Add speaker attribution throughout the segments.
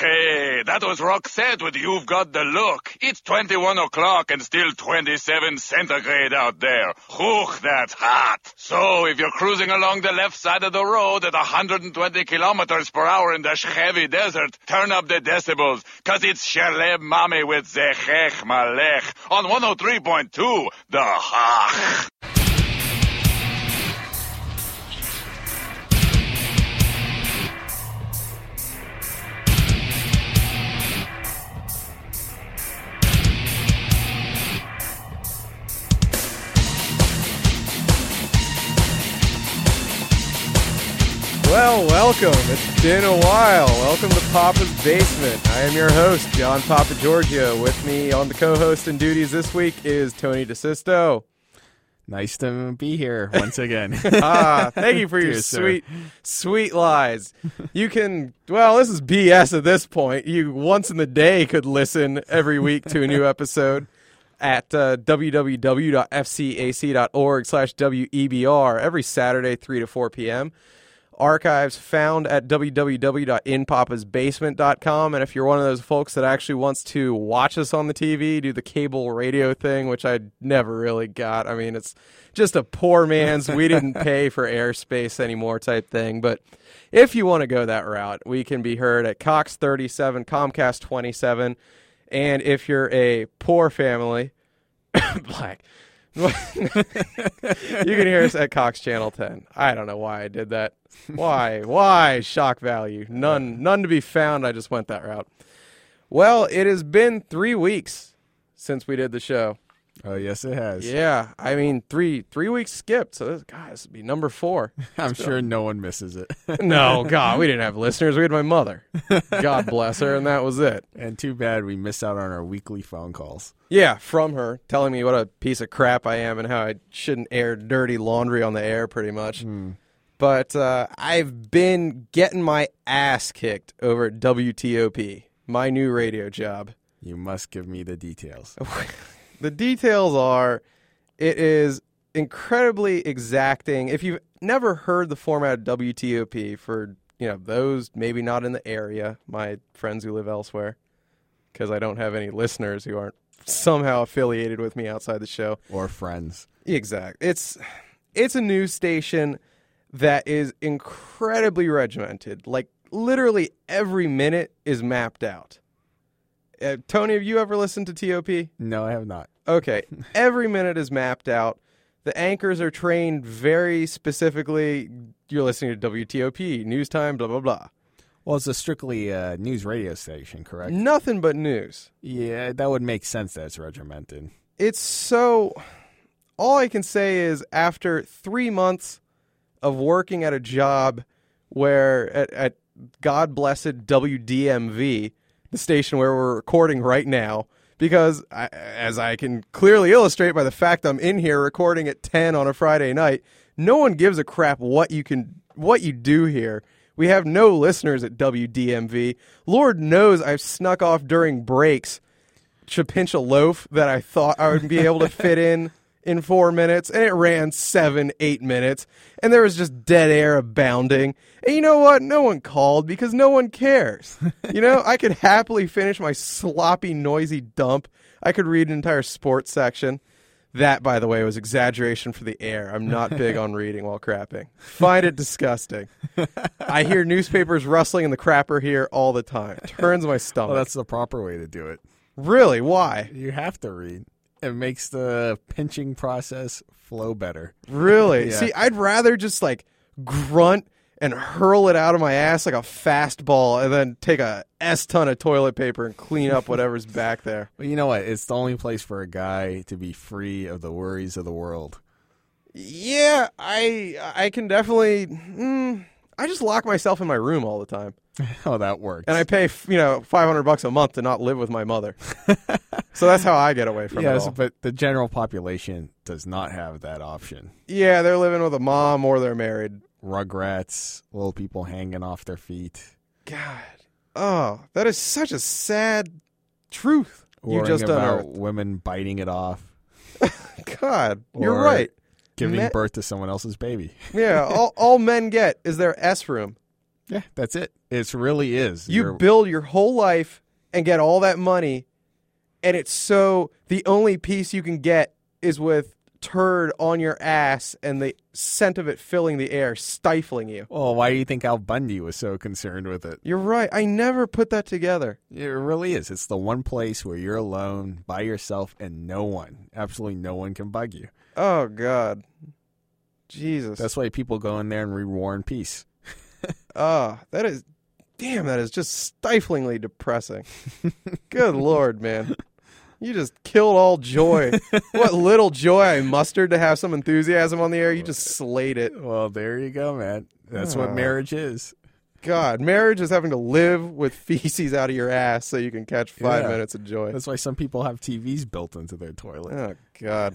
Speaker 1: Hey, that was Roxette with You've Got the Look. It's 21 o'clock and still 27 centigrade out there. Whew, that's hot. So, if you're cruising along the left side of the road at 120 kilometers per hour in the Chevy Desert, turn up the decibels, cause it's Shalem Mami with Zechech Malech on 103.2, The Hach.
Speaker 2: Well, welcome. It's been a while. Welcome to Papa's Basement. I am your host, John Papa Giorgio. With me on the co-host and duties this week is Tony DeSisto.
Speaker 3: Nice to be here once again.
Speaker 2: Thank you for your sweet lies. You can, well, this is BS at this point. You once in the day could listen every week to a new episode at www.fcac.org/WEBR every Saturday, 3 to 4 p.m. Archives found at www.inpapasbasement.com. And if you're one of those folks that actually wants to watch us on the TV, do the cable radio thing, which I never really got. I mean, it's just a poor man's we didn't pay for airspace anymore type thing. But if you want to go that route, we can be heard at Cox 37, Comcast 27. And if you're a poor family, black, you can hear us at Cox Channel 10. I don't know why I did that. Why? Shock value. None to be found. I just went that route. Well, it has been 3 weeks since we did the show.
Speaker 3: Oh, yes, it has.
Speaker 2: Yeah. I mean, three weeks skipped. So, this would be number 4.
Speaker 3: I'm sure no one misses it.
Speaker 2: No, God, we didn't have listeners. We had my mother. God bless her, and that was it.
Speaker 3: And too bad we missed out on our weekly phone calls.
Speaker 2: Yeah, from her, telling me what a piece of crap I am and how I shouldn't air dirty laundry on the air, pretty much. But I've been getting my ass kicked over at WTOP, my new radio job.
Speaker 3: You must give me the details.
Speaker 2: The details are, it is incredibly exacting. If you've never heard the format of WTOP, for those maybe not in the area, my friends who live elsewhere, because I don't have any listeners who aren't somehow affiliated with me outside the show.
Speaker 3: Or friends.
Speaker 2: Exactly. It's a news station that is incredibly regimented. Like, literally every minute is mapped out. Tony, have you ever listened to TOP?
Speaker 3: No, I have not.
Speaker 2: Okay. Every minute is mapped out. The anchors are trained very specifically. You're listening to WTOP, news time, blah, blah, blah.
Speaker 3: Well, it's a strictly news radio station, correct?
Speaker 2: Nothing but news.
Speaker 3: Yeah, that would make sense that it's regimented.
Speaker 2: It's so... All I can say is after 3 months of working at a job where at God blessed WDMV, the station where we're recording right now, because as I can clearly illustrate by the fact I'm in here recording at 10 on a Friday night, no one gives a crap what you do here. We have no listeners at WDMV. Lord knows I've snuck off during breaks Chapincha loaf that I thought I would be able to fit in 4 minutes, and it ran 7-8 minutes, and there was just dead air abounding. And you know what? No one called because no one cares. I could happily finish my sloppy, noisy dump. I could read an entire sports section. That, by the way, was exaggeration for the air. I'm not big on reading while crapping. Find it disgusting. I hear newspapers rustling in the crapper here all the time. Turns my stomach.
Speaker 3: Well, that's the proper way to do it.
Speaker 2: Really? Why?
Speaker 3: You have to read. It makes the pinching process flow better.
Speaker 2: Really?
Speaker 3: Yeah.
Speaker 2: See, I'd rather just grunt and hurl it out of my ass like a fastball and then take a S-ton of toilet paper and clean up whatever's back there.
Speaker 3: Well, you know what? It's the only place for a guy to be free of the worries of the world.
Speaker 2: Yeah, I can definitely... I just lock myself in my room all the time.
Speaker 3: Oh, that works.
Speaker 2: And I pay, $500 a month to not live with my mother. So that's how I get away from it all.
Speaker 3: But the general population does not have that option.
Speaker 2: Yeah, they're living with a mom or they're married.
Speaker 3: Rugrats, little people hanging off their feet.
Speaker 2: God. Oh, that is such a sad truth.
Speaker 3: Worrying
Speaker 2: you just
Speaker 3: about
Speaker 2: unearthed.
Speaker 3: women biting it off.
Speaker 2: God, you're right.
Speaker 3: Giving birth to someone else's baby.
Speaker 2: Yeah, all men get is their S room.
Speaker 3: Yeah, that's it. It really is.
Speaker 2: You build your whole life and get all that money, and it's so the only piece you can get is with turd on your ass and the scent of it filling the air, stifling you.
Speaker 3: Well, why do you think Al Bundy was so concerned with it?
Speaker 2: You're right. I never put that together.
Speaker 3: It really is. It's the one place where you're alone by yourself and no one, absolutely no one can bug you.
Speaker 2: Oh, God. Jesus.
Speaker 3: That's why people go in there and read War and Peace.
Speaker 2: That is just stiflingly depressing. Good Lord, man. You just killed all joy. What little joy I mustered to have some enthusiasm on the air, you just slayed it.
Speaker 3: Well, there you go, man. That's what marriage is.
Speaker 2: God, marriage is having to live with feces out of your ass so you can catch 5 minutes of joy.
Speaker 3: That's why some people have TVs built into their toilet.
Speaker 2: Oh, God.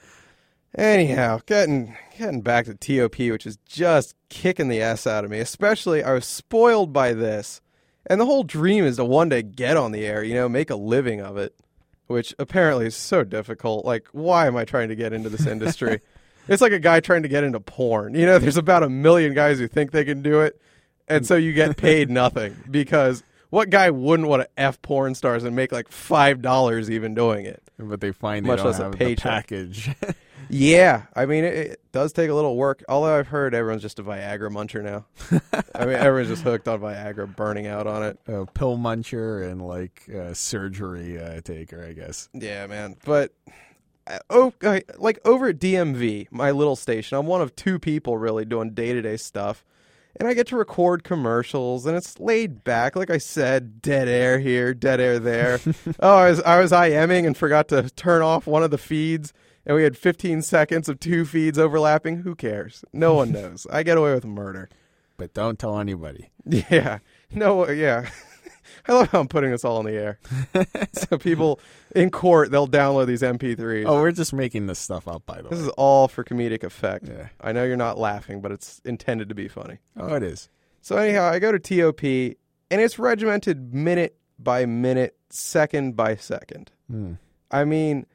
Speaker 2: Anyhow, getting back to TOP, which is just kicking the ass out of me. Especially, I was spoiled by this. And the whole dream is to one day get on the air, make a living of it. Which apparently is so difficult. Like, why am I trying to get into this industry? It's like a guy trying to get into porn. There's about 1 million guys who think they can do it, and so you get paid nothing. Because what guy wouldn't want to F porn stars and make like $5 even doing it?
Speaker 3: But they find
Speaker 2: much
Speaker 3: they don't
Speaker 2: less
Speaker 3: have
Speaker 2: a
Speaker 3: the
Speaker 2: paycheck.
Speaker 3: package.
Speaker 2: Yeah, I mean, it does take a little work. Although I've heard everyone's just a Viagra muncher now. I mean, everyone's just hooked on Viagra, burning out on it.
Speaker 3: A pill muncher and surgery taker, I guess.
Speaker 2: Yeah, man. But over at DMV, my little station, I'm one of 2 people really doing day-to-day stuff. And I get to record commercials, and it's laid back. Like I said, dead air here, dead air there. I was IMing and forgot to turn off one of the feeds, and we had 15 seconds of 2 feeds overlapping. Who cares? No one knows. I get away with murder.
Speaker 3: But don't tell anybody.
Speaker 2: Yeah. No, yeah. I love how I'm putting this all in the air. So people in court, they'll download these MP3s.
Speaker 3: Oh, we're just making this stuff up, by the way.
Speaker 2: This is all for comedic effect.
Speaker 3: Yeah.
Speaker 2: I know you're not laughing, but it's intended to be funny.
Speaker 3: Oh, it is.
Speaker 2: So anyhow, I go to TOP, and it's regimented minute by minute, second by second. I mean,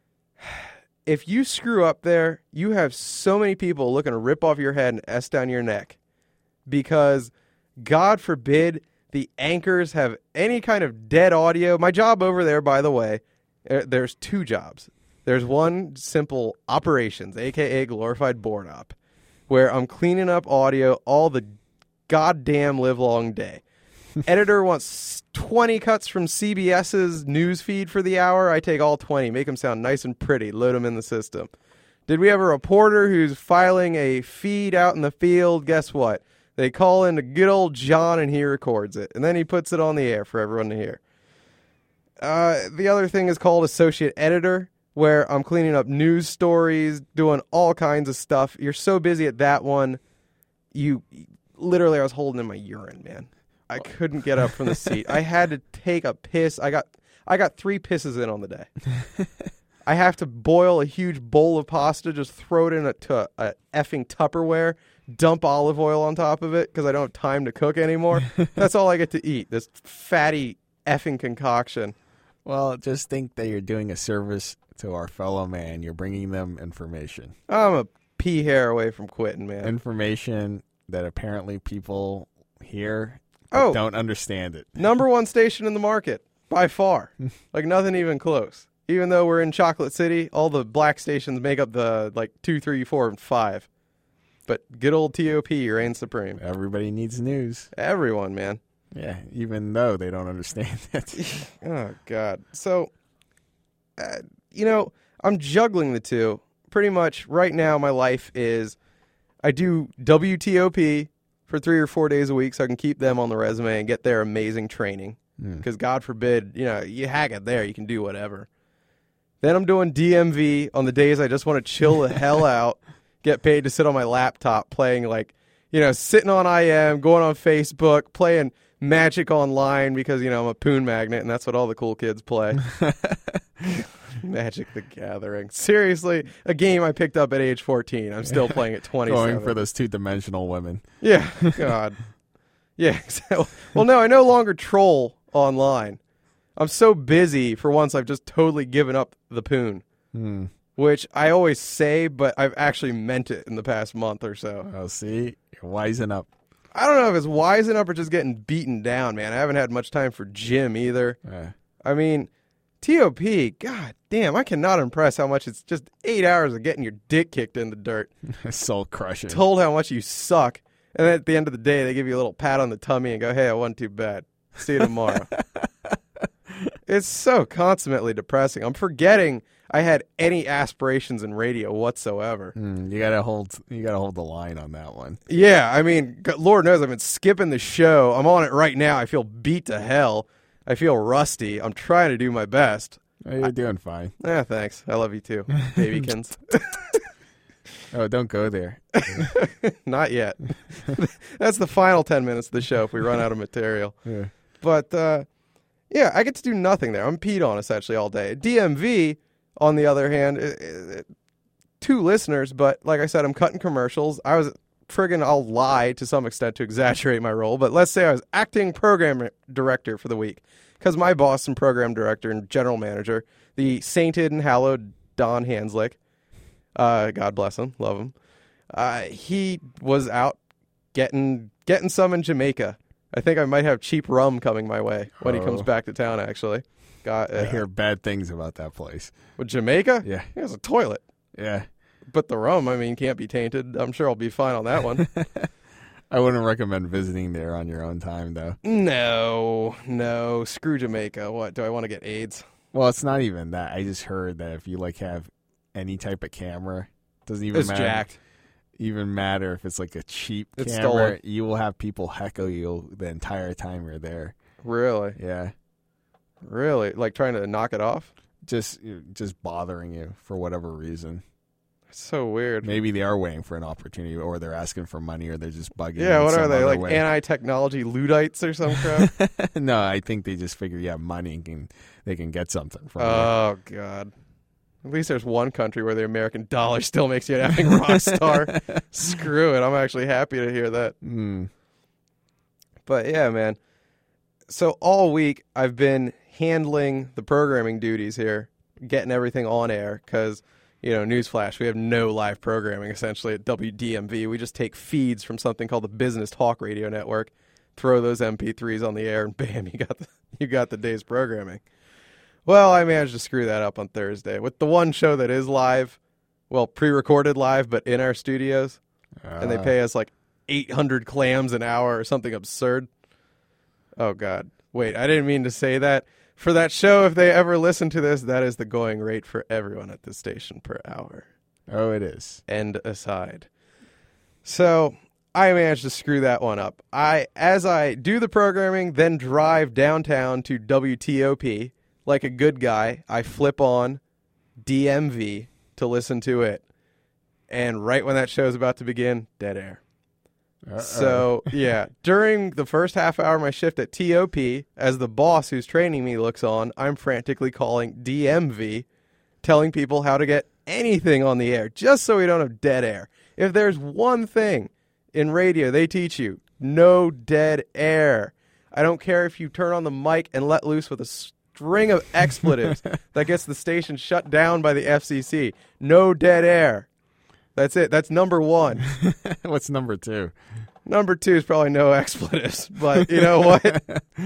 Speaker 2: if you screw up there, you have so many people looking to rip off your head and S down your neck. Because, God forbid, the anchors have any kind of dead audio. My job over there, by the way, there's 2 jobs. There's one simple operations, a.k.a. glorified board op, where I'm cleaning up audio all the goddamn livelong day. Editor wants 20 cuts from CBS's news feed for the hour. I take all 20, make them sound nice and pretty, load them in the system. Did we have a reporter who's filing a feed out in the field? Guess what? They call in to good old John, and he records it. And then he puts it on the air for everyone to hear. The other thing is called associate editor, where I'm cleaning up news stories, doing all kinds of stuff. You're so busy at that one, literally, I was holding in my urine, man. I couldn't get up from the seat. I had to take a piss. I got 3 pisses in on the day. I have to boil a huge bowl of pasta, just throw it in a effing Tupperware, dump olive oil on top of it because I don't have time to cook anymore. That's all I get to eat, this fatty effing concoction.
Speaker 3: Well, just think that you're doing a service to our fellow man. You're bringing them information.
Speaker 2: I'm a pea hair away from quitting, man.
Speaker 3: Information that apparently people hear but don't understand it.
Speaker 2: Number 1 station in the market, by far. Like nothing even close. Even though we're in Chocolate City, all the black stations make up the 2, 3, 4, and 5. But good old TOP reigns supreme.
Speaker 3: Everybody needs news.
Speaker 2: Everyone, man.
Speaker 3: Yeah, even though they don't understand it.
Speaker 2: Oh, God. So, I'm juggling the 2. Pretty much right now my life is I do WTOP for 3 or 4 days a week so I can keep them on the resume and get their amazing training. Because God forbid, you hack it there, you can do whatever. Then I'm doing DMV on the days I just want to chill the hell out, get paid to sit on my laptop playing sitting on IM, going on Facebook, playing Magic Online because, I'm a poon magnet and that's what all the cool kids play. Magic the Gathering. Seriously, a game I picked up at age 14. I'm still playing at 27.
Speaker 3: Going for those 2-dimensional women.
Speaker 2: Yeah, God. Yeah, well, no, I no longer troll online. I'm so busy, for once, I've just totally given up the poon. Which I always say, but I've actually meant it in the past month or so.
Speaker 3: Oh, see? You're wising up.
Speaker 2: I don't know if it's wising up or just getting beaten down, man. I haven't had much time for gym either. I mean, TOP, god damn, I cannot impress how much it's just 8 hours of getting your dick kicked in the dirt.
Speaker 3: Soul crushing.
Speaker 2: Told how much you suck. And then at the end of the day, they give you a little pat on the tummy and go, hey, I wasn't too bad. See you tomorrow. It's so consummately depressing. I'm forgetting I had any aspirations in radio whatsoever.
Speaker 3: You gotta hold the line on that one.
Speaker 2: Yeah, I mean, Lord knows I've been skipping the show. I'm on it right now. I feel beat to hell. I feel rusty. I'm trying to do my best.
Speaker 3: Oh, you're doing fine.
Speaker 2: Yeah, thanks. I love you too, babykins.
Speaker 3: Oh, don't go there.
Speaker 2: Not yet. That's the final 10 minutes of the show if we run out of material.
Speaker 3: Yeah.
Speaker 2: But, yeah, I get to do nothing there. I'm peed on essentially all day. DMV, on the other hand, 2 listeners, but like I said, I'm cutting commercials. I was I'll lie to some extent to exaggerate my role, but let's say I was acting program director for the week because my boss and program director and general manager, the sainted and hallowed Don Hanslick, God bless him, love him, he was out getting some in Jamaica. I think I might have cheap rum coming my way when he comes back to town, actually.
Speaker 3: I hear bad things about that place.
Speaker 2: With Jamaica?
Speaker 3: Yeah.
Speaker 2: He has a toilet.
Speaker 3: Yeah.
Speaker 2: But the rum, I mean, can't be tainted. I'm sure I'll be fine on that one.
Speaker 3: I wouldn't recommend visiting there on your own time, though.
Speaker 2: No. Screw Jamaica. What, do I want to get AIDS?
Speaker 3: Well, it's not even that. I just heard that if you, have any type of camera, doesn't even matter.
Speaker 2: It's jacked.
Speaker 3: Even matter if it's, a cheap
Speaker 2: It's
Speaker 3: camera.
Speaker 2: stolen.
Speaker 3: You will have people heckle you the entire time you're there.
Speaker 2: Really?
Speaker 3: Yeah.
Speaker 2: Really? Like trying to knock it off?
Speaker 3: Just bothering you for whatever reason.
Speaker 2: It's so weird.
Speaker 3: Maybe they are waiting for an opportunity, or they're asking for money, or they're just bugging you.
Speaker 2: Yeah,
Speaker 3: in
Speaker 2: what are
Speaker 3: some
Speaker 2: they?
Speaker 3: other
Speaker 2: Like
Speaker 3: way.
Speaker 2: anti-technology Luddites or some crap?
Speaker 3: No, I think they just figure you have money and they can get something from you.
Speaker 2: Oh, God. At least there's one country where the American dollar still makes you an effing rock star. Screw it. I'm actually happy to hear that. But yeah, man. So all week I've been handling the programming duties here, getting everything on air because, newsflash, we have no live programming essentially at WDMV. We just take feeds from something called the Business Talk Radio Network, throw those MP3s on the air, and bam, you got the day's programming. Well, I managed to screw that up on Thursday with the one show that is live, well, pre-recorded live, but in our studios, and they pay us 800 clams an hour or something absurd. Oh, God. Wait, I didn't mean to say that. For that show, if they ever listen to this, that is the going rate for everyone at this station per hour.
Speaker 3: Oh, it is.
Speaker 2: End aside. So I managed to screw that one up. As I do the programming, then drive downtown to WTOP, like a good guy, I flip on DMV to listen to it. And right when that show's about to begin, dead air. So, yeah, during the first half hour of my shift at TOP, as the boss who's training me looks on, I'm frantically calling DMV, telling people how to get anything on the air, just so we don't have dead air. If there's one thing in radio they teach you, no dead air. I don't care if you turn on the mic and let loose with a string of expletives that gets the station shut down by the FCC. No dead air. That's it. That's number 1.
Speaker 3: What's number 2?
Speaker 2: Number 2 is probably no expletives, but you know what?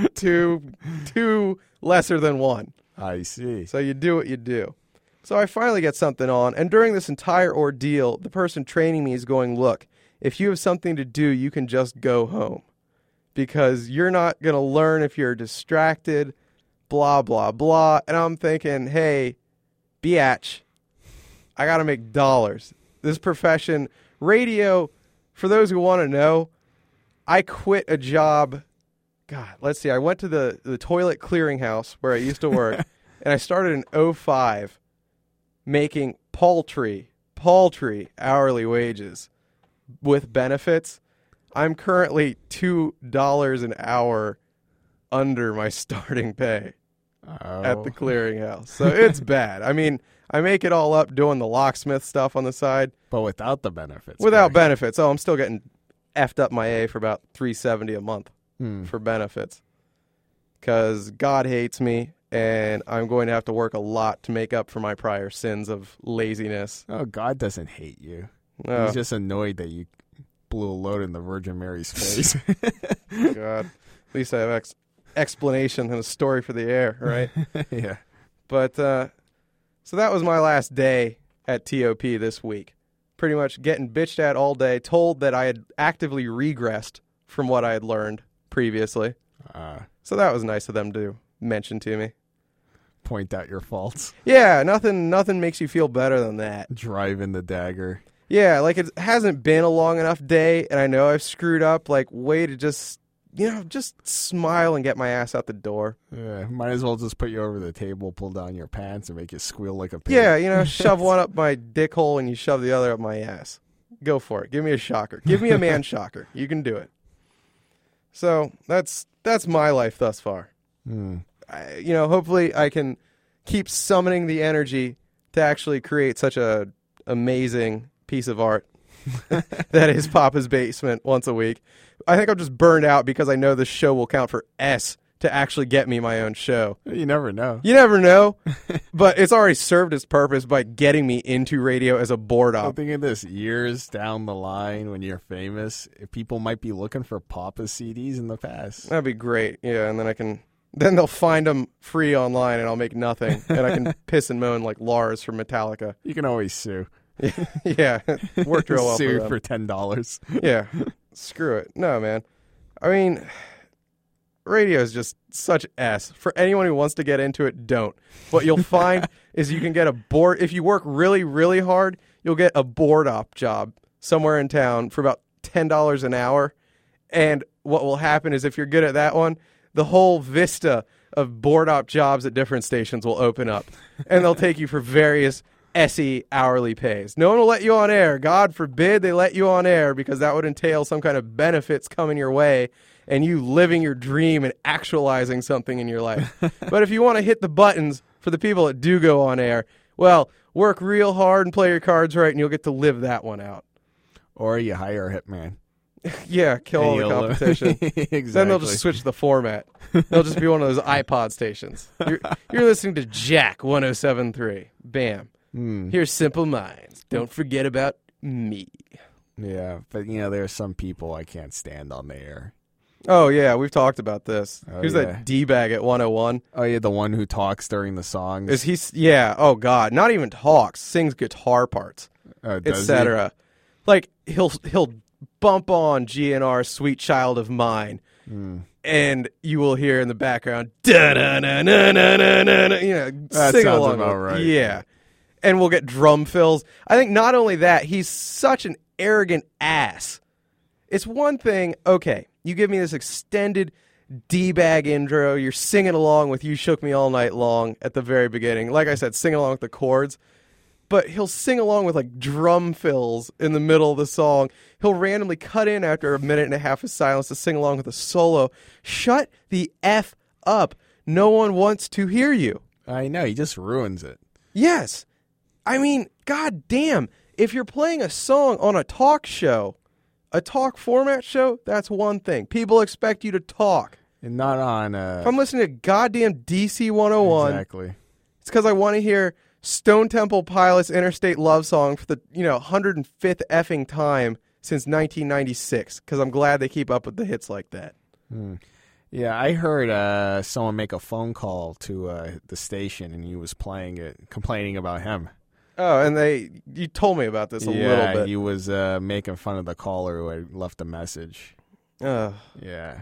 Speaker 2: two lesser than 1.
Speaker 3: I see.
Speaker 2: So you do what you do. So I finally get something on, and during this entire ordeal, the person training me is going, look, if you have something to do, you can just go home. Because you're not going to learn if you're distracted, blah, blah, blah. And I'm thinking, hey, biatch, I got to make dollars. This profession, radio, for those who want to know, I quit a job. God, let's see. I went to the toilet clearinghouse where I used to work, and I started in 2005 making paltry hourly wages with benefits. I'm currently $2 an hour under my starting pay at the clearinghouse. So it's bad. I mean, I make it all up doing the locksmith stuff on the side.
Speaker 3: But without the benefits.
Speaker 2: Without benefits. Oh, I'm still getting effed up my A for about $370 a month for benefits. Because God hates me, and I'm going to have to work a lot to make up for my prior sins of laziness.
Speaker 3: Oh, God doesn't hate you.
Speaker 2: Oh.
Speaker 3: He's just annoyed that you blew a load in the Virgin Mary's face.
Speaker 2: God. At least I have explanation and a story for the air, right?
Speaker 3: Yeah.
Speaker 2: But, so that was my last day at TOP this week. Pretty much getting bitched at all day, told that I had actively regressed from what I had learned previously. So that was nice of them to mention to me.
Speaker 3: Point out your faults.
Speaker 2: Yeah, nothing makes you feel better than that.
Speaker 3: Driving the dagger.
Speaker 2: Yeah, like it hasn't been a long enough day, and I know I've screwed up. Like, way to just smile and get my ass out the door.
Speaker 3: Yeah, might as well just put you over the table, pull down your pants, and make you squeal like a pig.
Speaker 2: Yeah, shove one up my dick hole and you shove the other up my ass. Go for it. Give me a shocker. Give me a man shocker. You can do it. So that's my life thus far. Hopefully I can keep summoning the energy to actually create such a amazing piece of art that is Papa's Basement once a week. I think I'm just burned out because I know this show will count for S to actually get me my own show.
Speaker 3: You never know.
Speaker 2: You never know, but it's already served its purpose by getting me into radio as a board op.
Speaker 3: I'm thinking this, years down the line when you're famous, people might be looking for Papa's CDs in the past.
Speaker 2: That'd be great, yeah, and then they'll find them free online and I'll make nothing, and I can piss and moan like Lars from Metallica.
Speaker 3: You can always sue.
Speaker 2: Yeah, it worked real well
Speaker 3: Sue
Speaker 2: for
Speaker 3: them. For $10.
Speaker 2: Yeah, screw it. No, man. I mean, radio is just such S. For anyone who wants to get into it, don't. What you'll find is you can get a board. If you work really, really hard, you'll get a board op job somewhere in town for about $10 an hour. And what will happen is if you're good at that one, the whole vista of board op jobs at different stations will open up. And they'll take you for various SE hourly pays. No one will let you on air. God forbid they let you on air, because that would entail some kind of benefits coming your way and you living your dream and actualizing something in your life. But if you want to hit the buttons for the people that do go on air, well, work real hard and play your cards right and you'll get to live that one out.
Speaker 3: Or you hire a hitman.
Speaker 2: Yeah, kill all the competition.
Speaker 3: Exactly.
Speaker 2: Then they'll just switch the format. They'll just be one of those iPod stations. You're listening to Jack 107.3. Bam. Here's Simple Minds. Don't forget about me.
Speaker 3: Yeah, but there are some people I can't stand on the air.
Speaker 2: Oh, yeah, we've talked about this.
Speaker 3: Oh,
Speaker 2: Who's
Speaker 3: yeah.
Speaker 2: that D-bag at 101?
Speaker 3: Oh, yeah, the one who talks during the songs.
Speaker 2: Is he? Yeah, oh, God. Not even talks. Sings guitar parts, etc. Like, he'll bump on GNR's Sweet Child of Mine, and you will hear in the background, da-na-na-na-na-na-na,
Speaker 3: That
Speaker 2: sing
Speaker 3: sounds
Speaker 2: along
Speaker 3: about
Speaker 2: with it.
Speaker 3: right.
Speaker 2: Yeah. And we'll get drum fills. I think not only that, he's such an arrogant ass. It's one thing, okay, you give me this extended D-bag intro, you're singing along with You Shook Me All Night Long at the very beginning. Like I said, sing along with the chords. But he'll sing along with like drum fills in the middle of the song. He'll randomly cut in after a minute and a half of silence to sing along with a solo. Shut the F up. No one wants to hear you.
Speaker 3: I know, he just ruins it.
Speaker 2: Yes. I mean, god damn, if you're playing a song on a talk show, a talk format show, that's one thing. People expect you to talk.
Speaker 3: And not on...
Speaker 2: If I'm listening to goddamn DC 101,
Speaker 3: Exactly.
Speaker 2: it's because I want to hear Stone Temple Pilots' Interstate Love Song for the 105th effing time since 1996, because I'm glad they keep up with the hits like that.
Speaker 3: Yeah, I heard someone make a phone call to the station, and he was playing it, complaining about him.
Speaker 2: Oh, and you told me about this a little bit.
Speaker 3: He was making fun of the caller who had left a message. Yeah.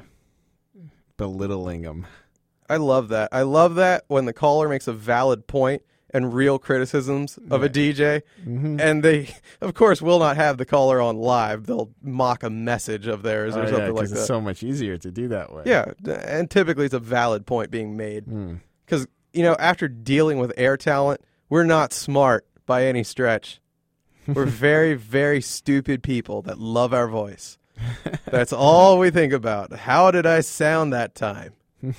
Speaker 3: Belittling him.
Speaker 2: I love that. I love that when the caller makes a valid point and real criticisms of a DJ, and they, of course, will not have the caller on live. They'll mock a message of theirs or something like that.
Speaker 3: It's so much easier to do that way.
Speaker 2: Yeah, and typically it's a valid point being made. Because, after dealing with air talent, we're not smart by any stretch. We're very, very stupid people that love our voice. That's all we think about. How did I sound that time?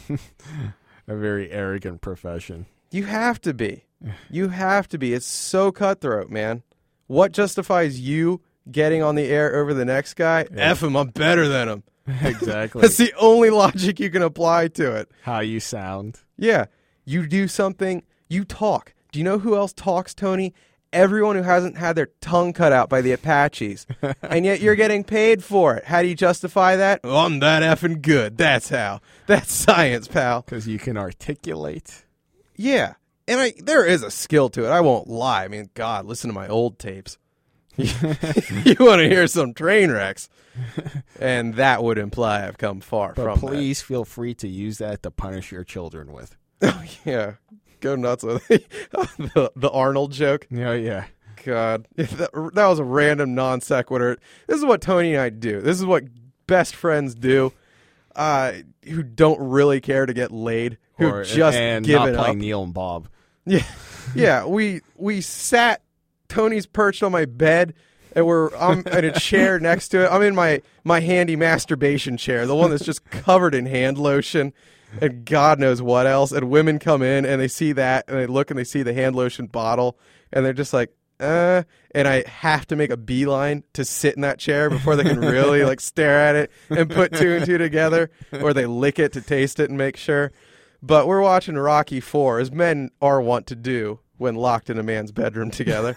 Speaker 3: A very arrogant profession.
Speaker 2: You have to be. You have to be. It's so cutthroat, man. What justifies you getting on the air over the next guy?
Speaker 3: Yeah.
Speaker 2: F him, I'm better than him.
Speaker 3: Exactly.
Speaker 2: That's the only logic you can apply to it.
Speaker 3: How you sound.
Speaker 2: Yeah. You do something, you talk. Do you know who else talks, Tony? everyone who hasn't had their tongue cut out by the Apaches, and yet you're getting paid for it. How do you justify that? I'm that effing good. That's how. That's science, pal.
Speaker 3: Because you can articulate.
Speaker 2: Yeah, and there is a skill to it. I won't lie. I mean, God, listen to my old tapes. You want to hear some train wrecks, and that would imply I've come far
Speaker 3: But
Speaker 2: from
Speaker 3: please feel free to use that to punish your children with.
Speaker 2: that. Oh, yeah. Go nuts with it. the Arnold joke.
Speaker 3: Yeah.
Speaker 2: God, that was a random non sequitur. This is what Tony and I do. This is what best friends do, who don't really care to get laid, who just
Speaker 3: and
Speaker 2: give
Speaker 3: not
Speaker 2: it
Speaker 3: playing
Speaker 2: up.
Speaker 3: Neil and Bob.
Speaker 2: Yeah. We sat. Tony's perched on my bed, and I'm in a chair next to it. I'm in my handy masturbation chair, the one that's just covered in hand lotion and God knows what else. And women come in and they see that, and they look and they see the hand lotion bottle, and they're just like, and I have to make a beeline to sit in that chair before they can really like stare at it and put two and two together, or they lick it to taste it and make sure. But we're watching Rocky IV, as men are wont to do when locked in a man's bedroom together.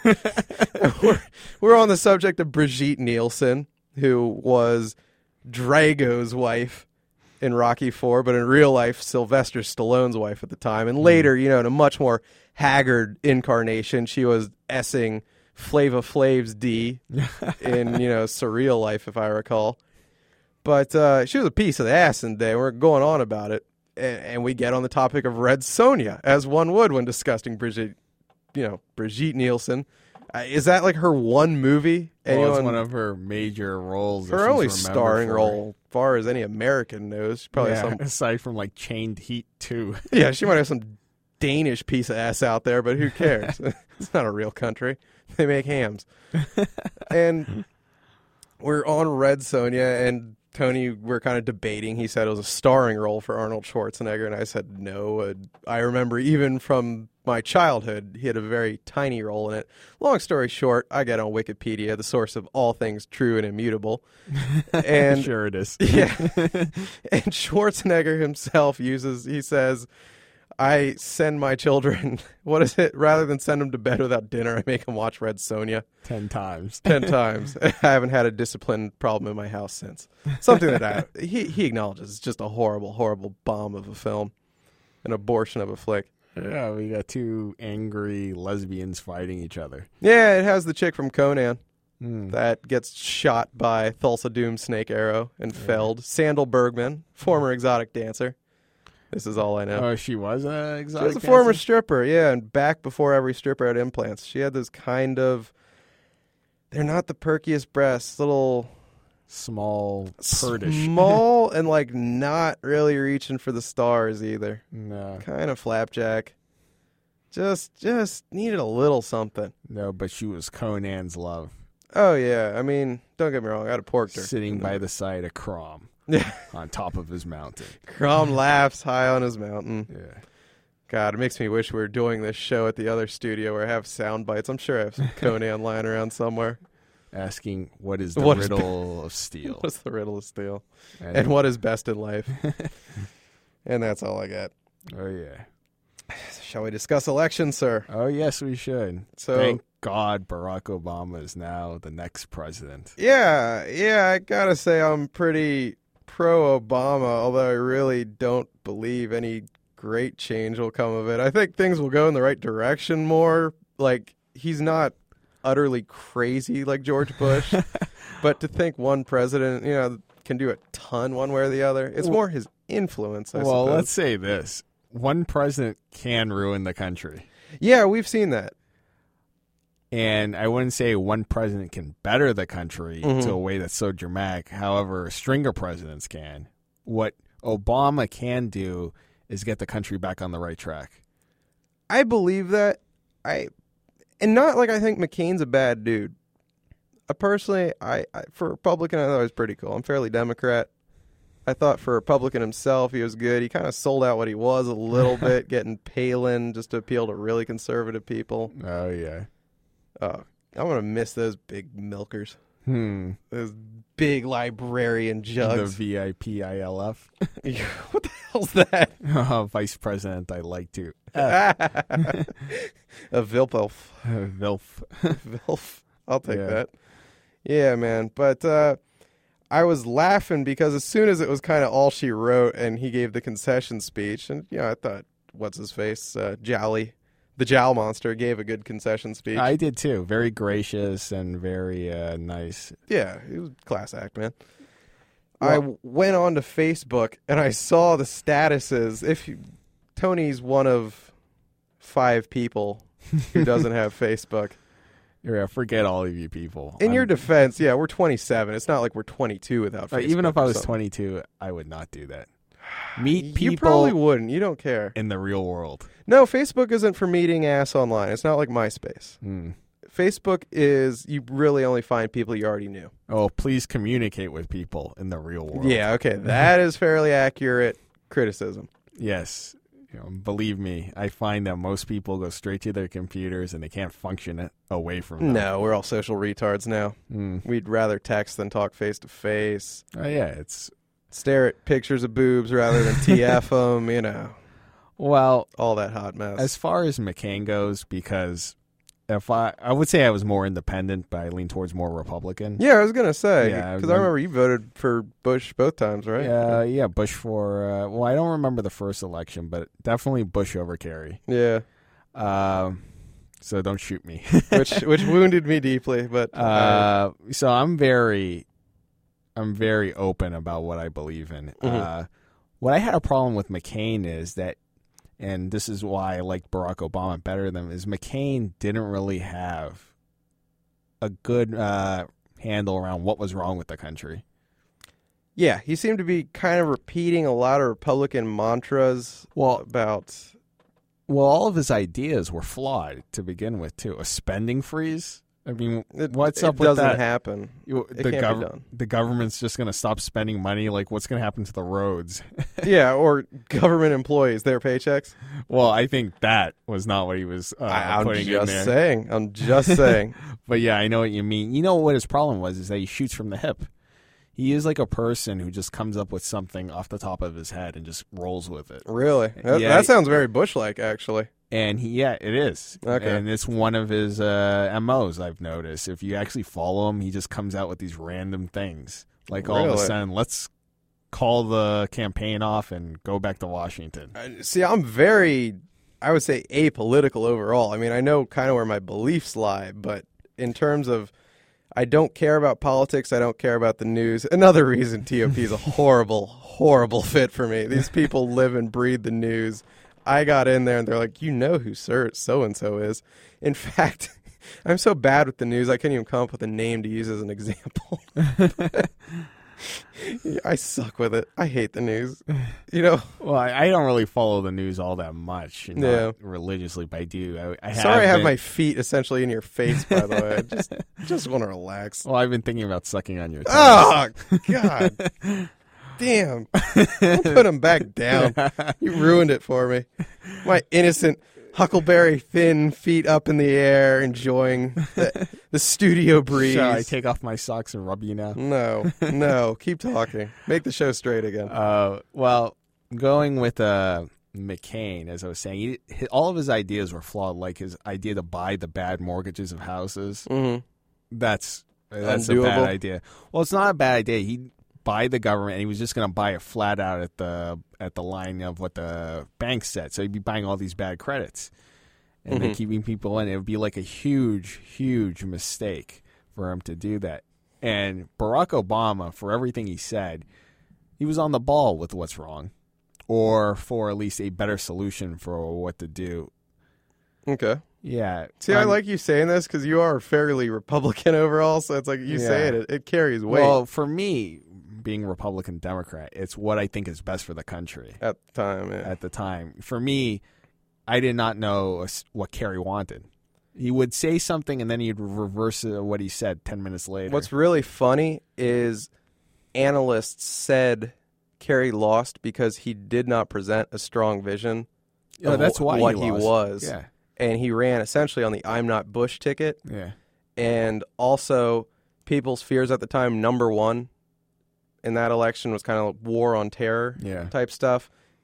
Speaker 2: we're on the subject of Brigitte Nielsen, who was Drago's wife in Rocky IV, but in real life, Sylvester Stallone's wife at the time. And later, in a much more haggard incarnation, she was essing Flava Flav's D in, Surreal Life, if I recall. But she was a piece of the ass in the day. We're going on about it. And we get on the topic of Red Sonja, as one would when discussing Brigitte Nielsen. Is that like her one movie?
Speaker 3: Well, it's one of her major roles.
Speaker 2: Her only starring role, as far as any American knows. She probably has
Speaker 3: aside from like Chained Heat 2.
Speaker 2: Yeah, she might have some Danish piece of ass out there, but who cares? It's not a real country. They make hams. And we're on Red Sonja, and Tony, we're kind of debating. He said it was a starring role for Arnold Schwarzenegger, and I said no. I remember even from my childhood, he had a very tiny role in it. Long story short, I get on Wikipedia, the source of all things true and immutable. And
Speaker 3: sure it is.
Speaker 2: Yeah. And Schwarzenegger himself he says, I send my children, what is it? Rather than send them to bed without dinner, I make them watch Red Sonja.
Speaker 3: 10 times.
Speaker 2: 10 times. I haven't had a discipline problem in my house since. Something that he acknowledges is just a horrible, horrible bomb of a film. An abortion of a flick.
Speaker 3: Yeah, we got two angry lesbians fighting each other.
Speaker 2: Yeah, it has the chick from Conan that gets shot by Thulsa Doom's snake arrow and felled. Sandal Bergman, former exotic dancer. This is all I know.
Speaker 3: Oh, she was an exotic
Speaker 2: She was a former stripper, yeah, and back before every stripper had implants. She had this kind of, they're not the perkiest breasts, little
Speaker 3: small, purdish.
Speaker 2: Small and like not really reaching for the stars either.
Speaker 3: No.
Speaker 2: Kind of flapjack. Just needed a little something.
Speaker 3: No, but she was Conan's love.
Speaker 2: Oh, yeah. I mean, don't get me wrong. I'd have porked her.
Speaker 3: Sitting by the side of Crom.
Speaker 2: Yeah.
Speaker 3: On top of his mountain.
Speaker 2: Crom laughs high on his mountain.
Speaker 3: Yeah.
Speaker 2: God, it makes me wish we were doing this show at the other studio where I have sound bites. I'm sure I have some Conan lying around somewhere.
Speaker 3: Asking, what is the riddle of steel?
Speaker 2: What's the riddle of steel? And what is best in life? And that's all I got.
Speaker 3: Oh, yeah.
Speaker 2: Shall we discuss elections, sir?
Speaker 3: Oh, yes, we should.
Speaker 2: So,
Speaker 3: thank God Barack Obama is now the next president.
Speaker 2: Yeah, I gotta say I'm pretty pro-Obama, although I really don't believe any great change will come of it. I think things will go in the right direction more. Like, he's not utterly crazy like George Bush, but to think one president, can do a ton one way or the other, it's more his influence, I suppose.
Speaker 3: Well, let's say this. One president can ruin the country.
Speaker 2: Yeah, we've seen that.
Speaker 3: And I wouldn't say one president can better the country to a way that's so dramatic. However, a string of presidents can. What Obama can do is get the country back on the right track.
Speaker 2: I believe that. And not like I think McCain's a bad dude. Personally, for Republican, I thought he was pretty cool. I'm fairly Democrat. I thought for Republican himself, he was good. He kind of sold out what he was a little bit, getting Palin just to appeal to really conservative people.
Speaker 3: Oh, yeah.
Speaker 2: Oh, I'm going to miss those big milkers.
Speaker 3: Those
Speaker 2: big librarian jugs.
Speaker 3: The VIPILF.
Speaker 2: What the hell's that?
Speaker 3: Vice President, I like to.
Speaker 2: A Vilpelf.
Speaker 3: Vilf.
Speaker 2: Vilf. I'll take
Speaker 3: Yeah.
Speaker 2: that. Yeah, man. But I was laughing because as soon as it was kind of all she wrote and he gave the concession speech, and, I thought, what's his face? Jolly. The Jowl Monster gave a good concession speech.
Speaker 3: I did too. Very gracious and very nice.
Speaker 2: Yeah, he was a class act, man.
Speaker 3: Well-
Speaker 2: I went on to Facebook and I saw the statuses. Tony's one of 5 people who doesn't have Facebook.
Speaker 3: Yeah, forget all of you people.
Speaker 2: In your defense, yeah, we're 27. It's not like we're 22 without Facebook.
Speaker 3: Even if I
Speaker 2: or
Speaker 3: was
Speaker 2: something.
Speaker 3: 22, I would not do that. Meet people
Speaker 2: You probably wouldn't. You don't care.
Speaker 3: in the real world.
Speaker 2: No, Facebook isn't for meeting ass online. It's not like MySpace. Facebook is you really only find people you already knew.
Speaker 3: Oh, please communicate with people in the real world.
Speaker 2: Yeah, okay. That is fairly accurate criticism.
Speaker 3: Yes. Believe me, I find that most people go straight to their computers and they can't function away from them.
Speaker 2: No, we're all social retards now. We'd rather text than talk face to face.
Speaker 3: Oh, yeah, it's...
Speaker 2: Stare at pictures of boobs rather than TF them,
Speaker 3: Well,
Speaker 2: all that hot mess.
Speaker 3: as far as McCain goes, because if I would say I was more independent, but I lean towards more Republican.
Speaker 2: Yeah, I was going to say,
Speaker 3: Yeah,
Speaker 2: because I remember you voted for Bush both times, right?
Speaker 3: Yeah, Bush for, I don't remember the first election, but definitely Bush over Kerry.
Speaker 2: Yeah,
Speaker 3: So don't shoot me.
Speaker 2: which wounded me deeply, but...
Speaker 3: So I'm very open about what I believe in. What I had a problem with McCain is that, and this is why I liked Barack Obama better than him, is McCain didn't really have a good handle around what was wrong with the country.
Speaker 2: Yeah, he seemed to be kind of repeating a lot of Republican mantras about...
Speaker 3: Well, all of his ideas were flawed to begin with, too. A spending freeze? I mean, what's up with that?
Speaker 2: It doesn't happen. It can't be done.
Speaker 3: The government's just going to stop spending money? Like, what's going to happen to the roads?
Speaker 2: Yeah, or government employees, their paychecks.
Speaker 3: Well, I think that was not what he was putting in there.
Speaker 2: I'm just saying.
Speaker 3: But yeah, I know what you mean. You know what his problem was is that he shoots from the hip. He is like a person who just comes up with something off the top of his head and just rolls with it.
Speaker 2: Really? That sounds very Bush-like, actually.
Speaker 3: And it is.
Speaker 2: Okay.
Speaker 3: And it's one of his MOs, I've noticed. If you actually follow him, he just comes out with these random things. Like all of a sudden, let's call the campaign off and go back to Washington.
Speaker 2: See, I'm very, I would say, apolitical overall. I mean, I know kind of where my beliefs lie, but in terms of, I don't care about politics. I don't care about the news. Another reason TOP is a horrible, horrible fit for me. These people live and breathe the news. I got in there and they're like, who so-and-so is. In fact, I'm so bad with the news, I couldn't even come up with a name to use as an example. I suck with it. I hate the news.
Speaker 3: Well, I don't really follow the news all that much, not religiously, but I do. I
Speaker 2: have my feet essentially in your face, by the way. I just want to relax.
Speaker 3: Well, I've been thinking about sucking on your toes.
Speaker 2: Oh, God. Damn. Don't put them back down. You ruined it for me. My innocent Huckleberry Finn feet up in the air, enjoying the studio breeze.
Speaker 3: Shall I take off my socks and rub you now?
Speaker 2: No. Keep talking. Make the show straight again.
Speaker 3: Well, going with McCain, as I was saying, all of his ideas were flawed, like his idea to buy the bad mortgages of houses.
Speaker 2: Mm-hmm.
Speaker 3: That's
Speaker 2: Undoable.
Speaker 3: a bad idea. Well, it's not a bad idea. He'd buy the government, and he was just going to buy it flat out at the line of what the bank said. So he'd be buying all these bad credits and then keeping people in. It would be like a huge, huge mistake for him to do that. And Barack Obama, for everything he said, he was on the ball with what's wrong, or for at least a better solution for what to do.
Speaker 2: Okay.
Speaker 3: Yeah.
Speaker 2: See, I like you saying this because you are fairly Republican overall, so it's like you say it carries weight.
Speaker 3: Well, for me, being Republican Democrat, it's what I think is best for the country.
Speaker 2: At the time, yeah.
Speaker 3: At the time. For me, I did not know what Kerry wanted. He would say something and then he'd reverse what he said 10 minutes later.
Speaker 2: What's really funny is analysts said Kerry lost because he did not present a strong vision of
Speaker 3: that's why
Speaker 2: what
Speaker 3: he
Speaker 2: he
Speaker 3: lost.
Speaker 2: was.
Speaker 3: Yeah.
Speaker 2: And he ran essentially on the I'm not Bush ticket.
Speaker 3: Yeah.
Speaker 2: And also, people's fears at the time, number one in that election was kind of war on terror type stuff.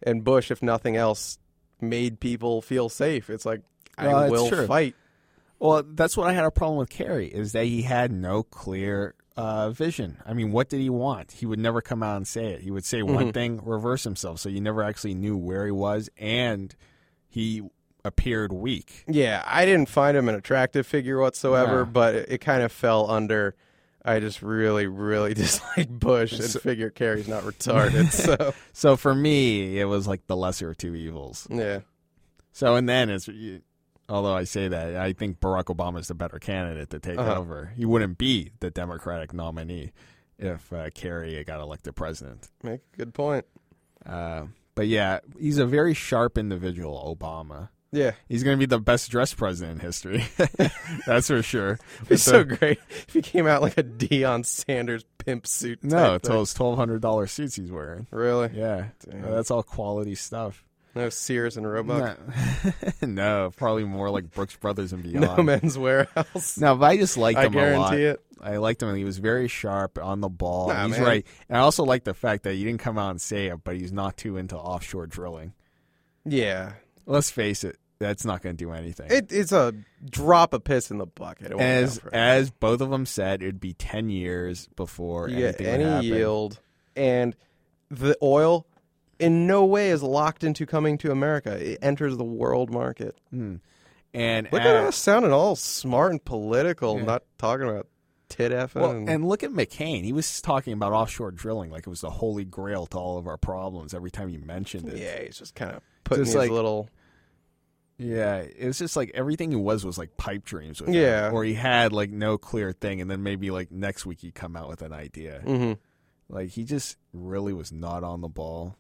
Speaker 2: And Bush, if nothing else, made people feel safe. It's like,
Speaker 3: Well,
Speaker 2: I
Speaker 3: it's
Speaker 2: will
Speaker 3: true.
Speaker 2: fight.
Speaker 3: Well, that's what I had a problem with Kerry, is that he had no clear vision. I mean, what did he want? He would never come out and say it. He would say one thing, reverse himself. So you never actually knew where he was, and he appeared weak.
Speaker 2: Yeah, I didn't find him an attractive figure whatsoever,
Speaker 3: No.
Speaker 2: but it kind of fell under, I just really, really dislike Bush and figure Kerry's not retarded. So,
Speaker 3: So for me, it was like the lesser of two evils.
Speaker 2: yeah.
Speaker 3: So, and then although I say that, I think Barack Obama is the better candidate to take over. He wouldn't be the Democratic nominee if Kerry got elected president.
Speaker 2: Make a good point.
Speaker 3: But yeah, he's a very sharp individual, Obama.
Speaker 2: Yeah.
Speaker 3: He's going to be the best dressed president in history. That's for sure.
Speaker 2: It's so great if he came out like a Deion Sanders pimp suit.
Speaker 3: No,
Speaker 2: type
Speaker 3: it's
Speaker 2: thing.
Speaker 3: those $1,200 suits he's wearing.
Speaker 2: Really?
Speaker 3: Yeah.
Speaker 2: Damn.
Speaker 3: That's all quality stuff.
Speaker 2: No Sears and Roebuck.
Speaker 3: No, probably more like Brooks Brothers and Beyond.
Speaker 2: No Men's Warehouse.
Speaker 3: No, but I just liked
Speaker 2: I
Speaker 3: him a lot.
Speaker 2: guarantee it.
Speaker 3: I liked him, and he was very sharp on the ball.
Speaker 2: Nah,
Speaker 3: He's
Speaker 2: man.
Speaker 3: right. And I also like the fact that he didn't come out and say it, but he's not too into offshore drilling.
Speaker 2: Yeah.
Speaker 3: Let's face it, that's not going to do anything.
Speaker 2: It's a drop of piss in the bucket. It won't
Speaker 3: as
Speaker 2: count for
Speaker 3: as both of them said, it'd be 10 years before
Speaker 2: you get
Speaker 3: anything would
Speaker 2: any
Speaker 3: happen.
Speaker 2: yield, and the oil in no way is locked into coming to America. It enters the world market.
Speaker 3: And
Speaker 2: Look at us sounding all smart and political,
Speaker 3: Yeah.
Speaker 2: not talking about tit effing.
Speaker 3: well, and look at McCain. He was talking about offshore drilling like it was the holy grail to all of our problems every time he mentioned it.
Speaker 2: yeah, he's just kind of putting
Speaker 3: Just
Speaker 2: his
Speaker 3: like-
Speaker 2: little.
Speaker 3: Yeah, it was just like everything he was like pipe dreams with
Speaker 2: Yeah.
Speaker 3: him. Or he had like no clear thing, and then maybe like next week he'd come out with an idea.
Speaker 2: Mhm.
Speaker 3: Like he just really was not on the ball.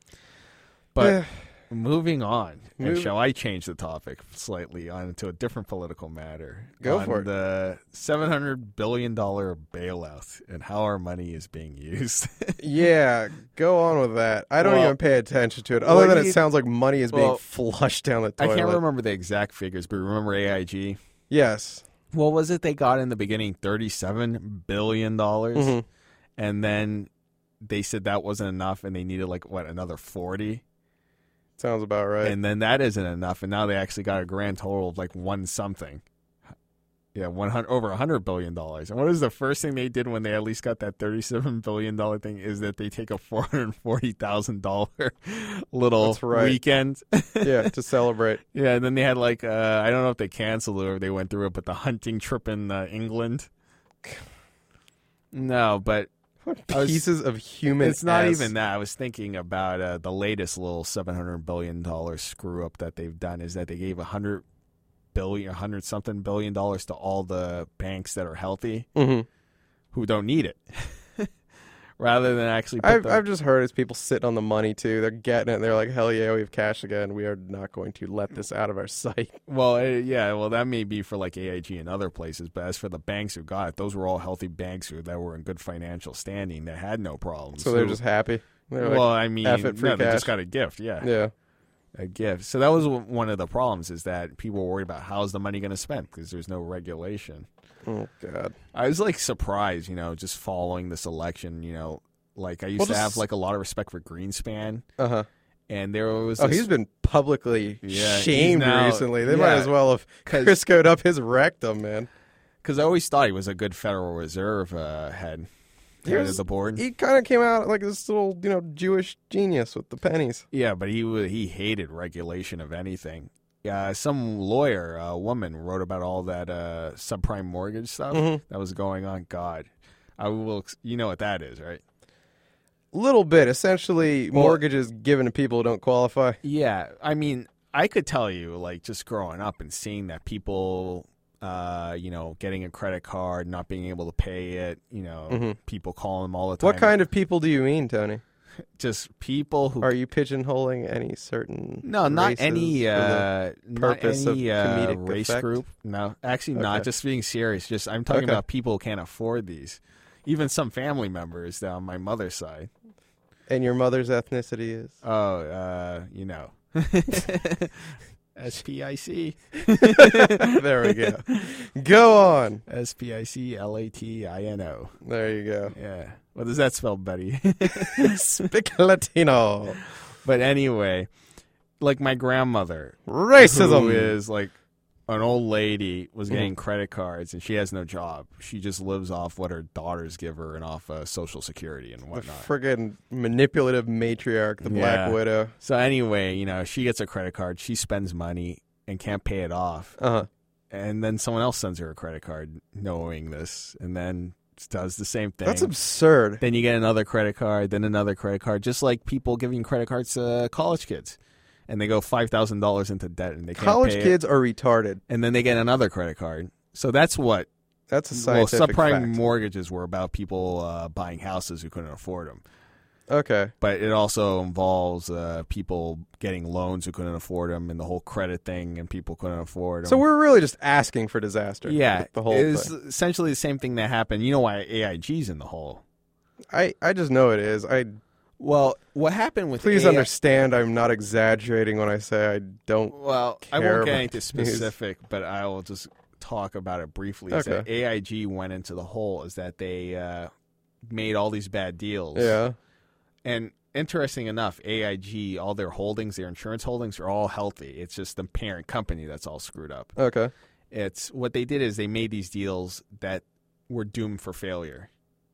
Speaker 3: But moving on, and shall I change the topic slightly onto a different political matter?
Speaker 2: Go
Speaker 3: on
Speaker 2: for it.
Speaker 3: The $700 billion bailout and how our money is being used.
Speaker 2: Yeah, go on with that. I don't
Speaker 3: Well-
Speaker 2: even pay attention to it, other than it
Speaker 3: you-
Speaker 2: sounds like money is being
Speaker 3: well,
Speaker 2: flushed down the
Speaker 3: I
Speaker 2: toilet.
Speaker 3: can't remember the exact figures, but remember AIG?
Speaker 2: Yes.
Speaker 3: What was it they got in the beginning? $37 billion?
Speaker 2: Mhm.
Speaker 3: And then they said that wasn't enough and they needed like, what, another 40?
Speaker 2: Sounds about right.
Speaker 3: And then that isn't enough. And now they actually got a grand total of like one something. Yeah, over $100 billion. And what is the first thing they did when they at least got that $37 billion thing is that they take a $440,000 little
Speaker 2: That's right.
Speaker 3: weekend.
Speaker 2: Yeah, to celebrate.
Speaker 3: Yeah, and then they had like, I don't know if they canceled it or they went through it, but the hunting trip in England. No, but I was-
Speaker 2: Pieces of human
Speaker 3: it's not
Speaker 2: ass.
Speaker 3: even that. I was thinking about the latest little $700 billion screw up that they've done is that they gave $100 something billion dollars to all the banks that are healthy
Speaker 2: Mhm.
Speaker 3: who don't need it, rather than actually. Put
Speaker 2: I've just heard it's people sitting on the money too. They're getting it. And they're like, hell yeah, we have cash again. We are not going to let this out of our sight.
Speaker 3: well, that may be for like AIG and other places, but as for the banks who got it, those were all healthy banks that were in good financial standing that had no problems.
Speaker 2: So they're just happy. They're like,
Speaker 3: well, I mean,
Speaker 2: F it, free
Speaker 3: no, they just
Speaker 2: cash.
Speaker 3: got a gift, yeah.
Speaker 2: yeah.
Speaker 3: A gift. So that was one of the problems is that people were worried about how's the money going to spend because there's no regulation.
Speaker 2: Oh God.
Speaker 3: I was like surprised, just following this election, like I used
Speaker 2: Well,
Speaker 3: to have
Speaker 2: just-
Speaker 3: like a lot of respect for Greenspan,
Speaker 2: Uh huh.
Speaker 3: and there was
Speaker 2: Oh,
Speaker 3: this,
Speaker 2: he's been publicly
Speaker 3: Yeah, he's
Speaker 2: shamed
Speaker 3: now-
Speaker 2: recently. They might
Speaker 3: yeah,
Speaker 2: as well have
Speaker 3: 'cause-
Speaker 2: Criscoed up his rectum, man.
Speaker 3: because I always thought he was a good Federal Reserve head of the board.
Speaker 2: He kind of came out like this little, Jewish genius with the pennies.
Speaker 3: Yeah, but he hated regulation of anything. Yeah, some lawyer, a woman, wrote about all that subprime mortgage stuff that was going on. God, I will. You know what that is, right?
Speaker 2: Little bit, essentially,
Speaker 3: Well-
Speaker 2: mortgages given to people who don't qualify.
Speaker 3: Yeah, I mean, I could tell you, like, just growing up and seeing that people, getting a credit card, not being able to pay it, people calling them all the time.
Speaker 2: What kind of people do you mean, Tony?
Speaker 3: Just people who.
Speaker 2: Are you pigeonholing any certain?
Speaker 3: No, not
Speaker 2: races
Speaker 3: any,
Speaker 2: for the purpose of comedic
Speaker 3: race
Speaker 2: effect?
Speaker 3: group. No, actually not.
Speaker 2: Okay.
Speaker 3: Just being serious. Just I'm talking
Speaker 2: Okay.
Speaker 3: about people who can't afford these. Even some family members on my mother's side.
Speaker 2: And your mother's ethnicity is?
Speaker 3: Oh, SPIC.
Speaker 2: There we go. Go on.
Speaker 3: SPICLATINO.
Speaker 2: There you go.
Speaker 3: Yeah. What does that spell, buddy?
Speaker 2: Spic Latino.
Speaker 3: But anyway, like my grandmother,
Speaker 2: Racism.
Speaker 3: who is like an old lady, was getting credit cards, and she has no job. She just lives off what her daughters give her and off Social Security and
Speaker 2: The
Speaker 3: whatnot.
Speaker 2: friggin' manipulative matriarch, the Black Widow.
Speaker 3: So anyway, she gets a credit card. She spends money and can't pay it off.
Speaker 2: Uh-huh.
Speaker 3: And then someone else sends her a credit card knowing this, and then does the same thing.
Speaker 2: That's absurd.
Speaker 3: Then you get another credit card, then another credit card, just like people giving credit cards to college kids. And they go $5,000 into debt, and they can't
Speaker 2: College
Speaker 3: pay
Speaker 2: kids
Speaker 3: it.
Speaker 2: are retarded.
Speaker 3: And then they get another credit card. So that's what
Speaker 2: That's a scientific
Speaker 3: subprime
Speaker 2: fact.
Speaker 3: mortgages were about, people buying houses who couldn't afford them.
Speaker 2: Okay.
Speaker 3: But it also involves people getting loans who couldn't afford them, and the whole credit thing, and people couldn't afford them.
Speaker 2: So we're really just asking for disaster.
Speaker 3: yeah,
Speaker 2: The whole
Speaker 3: it's
Speaker 2: thing.
Speaker 3: essentially the same thing that happened. You know why AIG's in the hole?
Speaker 2: I just know it is.
Speaker 3: Well, what happened with
Speaker 2: Please understand I'm not exaggerating when I say I don't.
Speaker 3: Well, I
Speaker 2: care
Speaker 3: won't get
Speaker 2: about
Speaker 3: into
Speaker 2: these.
Speaker 3: specific, but I will just talk about it briefly. Is that AIG went into the hole is that they made all these bad deals.
Speaker 2: Yeah.
Speaker 3: And interesting enough, AIG, all their holdings, their insurance holdings are all healthy. It's just the parent company that's all screwed up.
Speaker 2: Okay.
Speaker 3: It's what they did is they made these deals that were doomed for failure.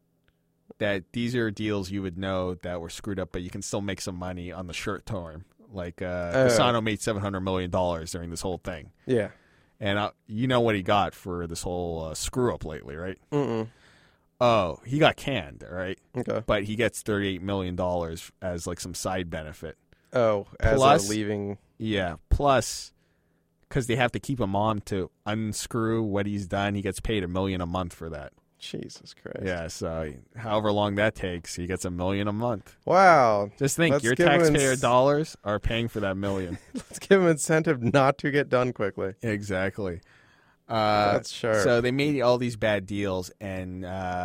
Speaker 3: That these are deals you would know that were screwed up, but you can still make some money on the short term. Like Cassano made $700 million during this whole thing.
Speaker 2: Yeah.
Speaker 3: And you know what he got for this whole screw up lately, right?
Speaker 2: Mm-mm.
Speaker 3: Oh, he got canned, all right?
Speaker 2: Okay.
Speaker 3: But he gets $38 million as like some side benefit.
Speaker 2: Oh, as
Speaker 3: Plus-
Speaker 2: a leaving.
Speaker 3: Yeah. Plus, because they have to keep him on to unscrew what he's done, he gets paid $1 million a month for that.
Speaker 2: Jesus Christ.
Speaker 3: Yeah. So however long that takes, he gets $1 million a month.
Speaker 2: Wow.
Speaker 3: Just think,
Speaker 2: Let's
Speaker 3: your
Speaker 2: give him
Speaker 3: taxpayer dollars are paying for that $1 million.
Speaker 2: Let's give him incentive not to get done quickly.
Speaker 3: Exactly.
Speaker 2: That's sharp.
Speaker 3: So they made all these bad deals, and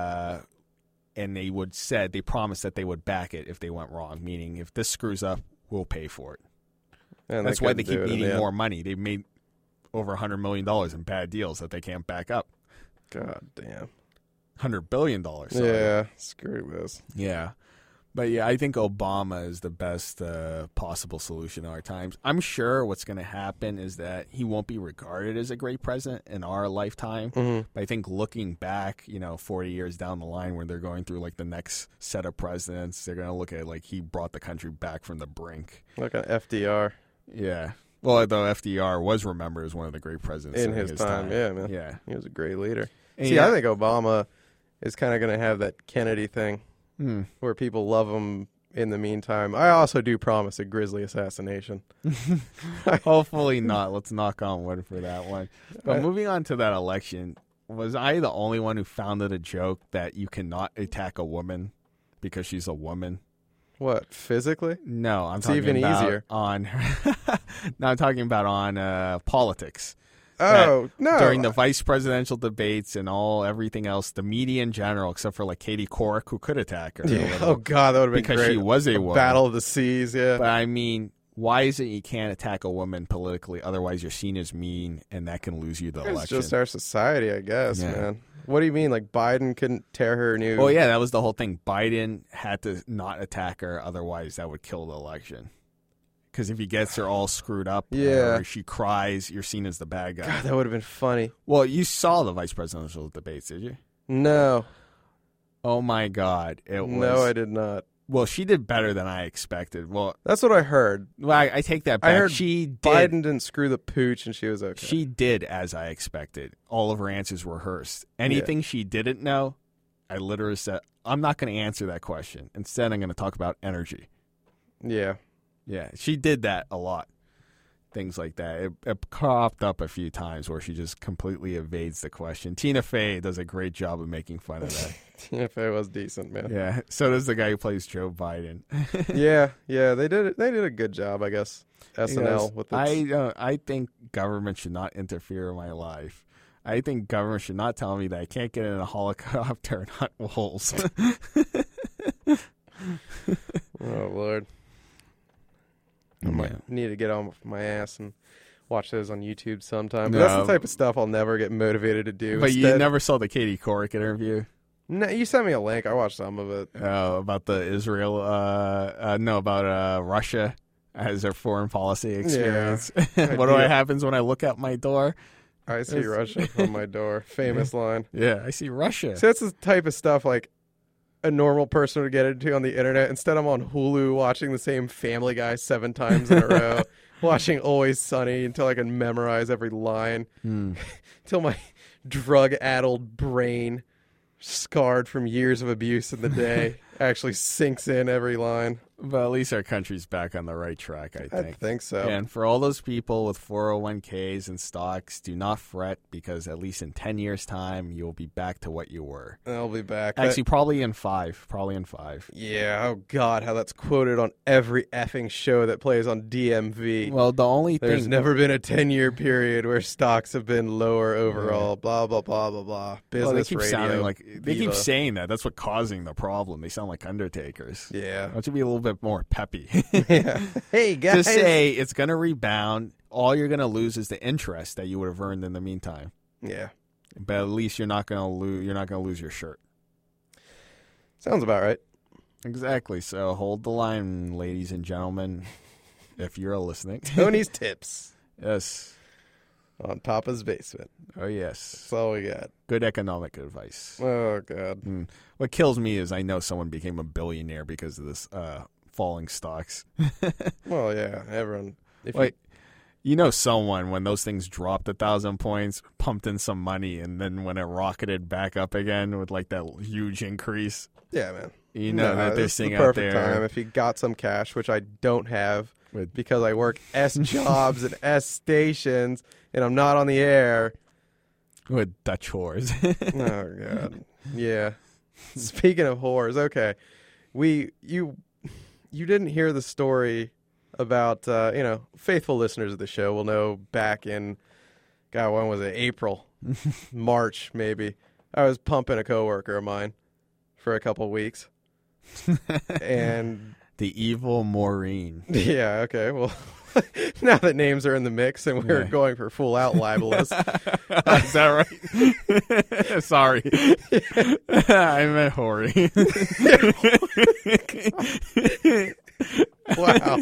Speaker 3: they promised that they would back it if they went wrong. Meaning, if this screws up, we'll pay for it.
Speaker 2: And
Speaker 3: That's why they
Speaker 2: couldn't
Speaker 3: keep
Speaker 2: do it in the
Speaker 3: needing
Speaker 2: end.
Speaker 3: more money. They made over $100 million in bad deals that they can't back up.
Speaker 2: God damn.
Speaker 3: $100 billion. Sorry.
Speaker 2: Yeah. Screw this.
Speaker 3: Yeah. But yeah, I think Obama is the best possible solution in our times. I'm sure what's going to happen is that he won't be regarded as a great president in our lifetime.
Speaker 2: Mm-hmm.
Speaker 3: But I think looking back, 40 years down the line when they're going through like the next set of presidents, they're going to look at like he brought the country back from the brink.
Speaker 2: Like an FDR.
Speaker 3: Yeah. Well, though FDR was remembered as one of the great presidents
Speaker 2: In
Speaker 3: during
Speaker 2: his time. Yeah, man.
Speaker 3: Yeah.
Speaker 2: He was a great leader.
Speaker 3: And
Speaker 2: See,
Speaker 3: yeah.
Speaker 2: I think Obama is kind of going to have that Kennedy thing where people love him in the meantime. I also do promise a grisly assassination.
Speaker 3: Hopefully not. Let's knock on wood for that one. But moving on to that election, was I the only one who found it a joke that you cannot attack a woman because she's a woman?
Speaker 2: What, physically?
Speaker 3: No, I'm
Speaker 2: It's
Speaker 3: talking
Speaker 2: even
Speaker 3: about
Speaker 2: easier.
Speaker 3: on. No, I'm talking about on politics.
Speaker 2: Oh, no.
Speaker 3: During the vice presidential debates and everything else, the media in general, except for like Katie Couric, who could attack her.
Speaker 2: Yeah. Oh, God, that would have been
Speaker 3: Because
Speaker 2: great.
Speaker 3: she was a woman.
Speaker 2: Battle of the Seas, yeah.
Speaker 3: But I mean, why is it you can't attack a woman politically? Otherwise, you're seen as mean, and that can lose you the
Speaker 2: It's
Speaker 3: election.
Speaker 2: just our society, I guess,
Speaker 3: Yeah.
Speaker 2: man. What do you mean? Like Biden couldn't tear her new...
Speaker 3: Well, yeah, that was the whole thing. Biden had to not attack her, otherwise that would kill the election. Because if he gets her all screwed up,
Speaker 2: Yeah.
Speaker 3: or she cries, you're seen as the bad guy.
Speaker 2: God, that would have been funny.
Speaker 3: Well, you saw the vice presidential debates, did you?
Speaker 2: No.
Speaker 3: Oh my God, it was.
Speaker 2: No, I did not.
Speaker 3: Well, she did better than I expected. Well,
Speaker 2: That's what I heard.
Speaker 3: I take that back.
Speaker 2: I heard
Speaker 3: she did.
Speaker 2: Biden didn't screw the pooch and she was okay.
Speaker 3: She did as I expected. All of her answers were hers. Anything she didn't know, I literally said, I'm not going to answer that question. Instead, I'm going to talk about energy.
Speaker 2: Yeah.
Speaker 3: Yeah, she did that a lot. Things like that. It cropped up a few times where she just completely evades the question. Tina Fey does a great job of making fun of that.
Speaker 2: Tina Fey was decent, man.
Speaker 3: Yeah, so does the guy who plays Joe Biden.
Speaker 2: Yeah, they did a good job, I guess. SNL with its...
Speaker 3: I think government should not interfere in my life. I think government should not tell me that I can't get in a helicopter and hunt wolves.
Speaker 2: Oh, Lord. I might need to get on my ass and watch those on YouTube sometime. But that's the type of stuff I'll never get motivated to do.
Speaker 3: But you
Speaker 2: Instead,
Speaker 3: never saw the Katie Couric interview?
Speaker 2: No, you sent me a link. I watched some of it.
Speaker 3: About the Israel, about Russia as their foreign policy experience.
Speaker 2: Yeah.
Speaker 3: What happens when I look out my door?
Speaker 2: I see Russia on my door. Famous line.
Speaker 3: Yeah, I see Russia.
Speaker 2: So that's the type of stuff like a normal person would get into on the internet. Instead, I'm on Hulu watching the same Family Guy 7 times in a row, watching Always Sunny until I can memorize every line, until my drug-addled brain, scarred from years of abuse in the day, actually sinks in every line.
Speaker 3: But at least our country's back on the right track, I think.
Speaker 2: I think so.
Speaker 3: And for all those people with 401ks and stocks, do not fret, because at least in 10 years' time, you'll be back to what you were.
Speaker 2: I'll be back.
Speaker 3: Actually, probably in 5.
Speaker 2: Yeah, oh God, how that's quoted on every effing show that plays on DMV.
Speaker 3: Well, the only
Speaker 2: There's
Speaker 3: thing...
Speaker 2: never been a 10-year period where stocks have been lower overall, blah, blah, blah, blah, blah. Business radio.
Speaker 3: They keep saying that. That's what's causing the problem. They sound like undertakers.
Speaker 2: Yeah.
Speaker 3: Why don't you be a little bit more peppy?
Speaker 2: Yeah. Hey, guys.
Speaker 3: Just say it's going to rebound. All you're going to lose is the interest that you would have earned in the meantime.
Speaker 2: Yeah.
Speaker 3: But at least you're not going to lose. You're not going to lose your shirt.
Speaker 2: Sounds about right.
Speaker 3: Exactly. So hold the line, ladies and gentlemen, if you're listening.
Speaker 2: Tony's tips.
Speaker 3: Yes.
Speaker 2: On Papa's basement.
Speaker 3: Oh, yes.
Speaker 2: That's all we got.
Speaker 3: Good economic advice.
Speaker 2: Oh, God.
Speaker 3: What kills me is I know someone became a billionaire because of this falling stocks.
Speaker 2: Well, yeah. Everyone.
Speaker 3: You know someone, when those things dropped 1,000 points, pumped in some money, and then when it rocketed back up again with like that huge increase.
Speaker 2: Yeah, man.
Speaker 3: You know that they're seeing
Speaker 2: the
Speaker 3: out
Speaker 2: perfect
Speaker 3: there.
Speaker 2: time if you got some cash, which I don't have because I work S jobs and S stations, and I'm not on the air.
Speaker 3: With Dutch whores.
Speaker 2: Oh, God. Yeah. Speaking of whores, okay. You didn't hear the story about, faithful listeners of the show will know back in, God, when was it? April, March, maybe. I was pumping a coworker of mine for a couple weeks. And
Speaker 3: the evil Maureen.
Speaker 2: Yeah, okay. Well, now that names are in the mix and we're going for full out libelous.
Speaker 3: Is that right? Sorry. I meant hoary.
Speaker 2: Wow.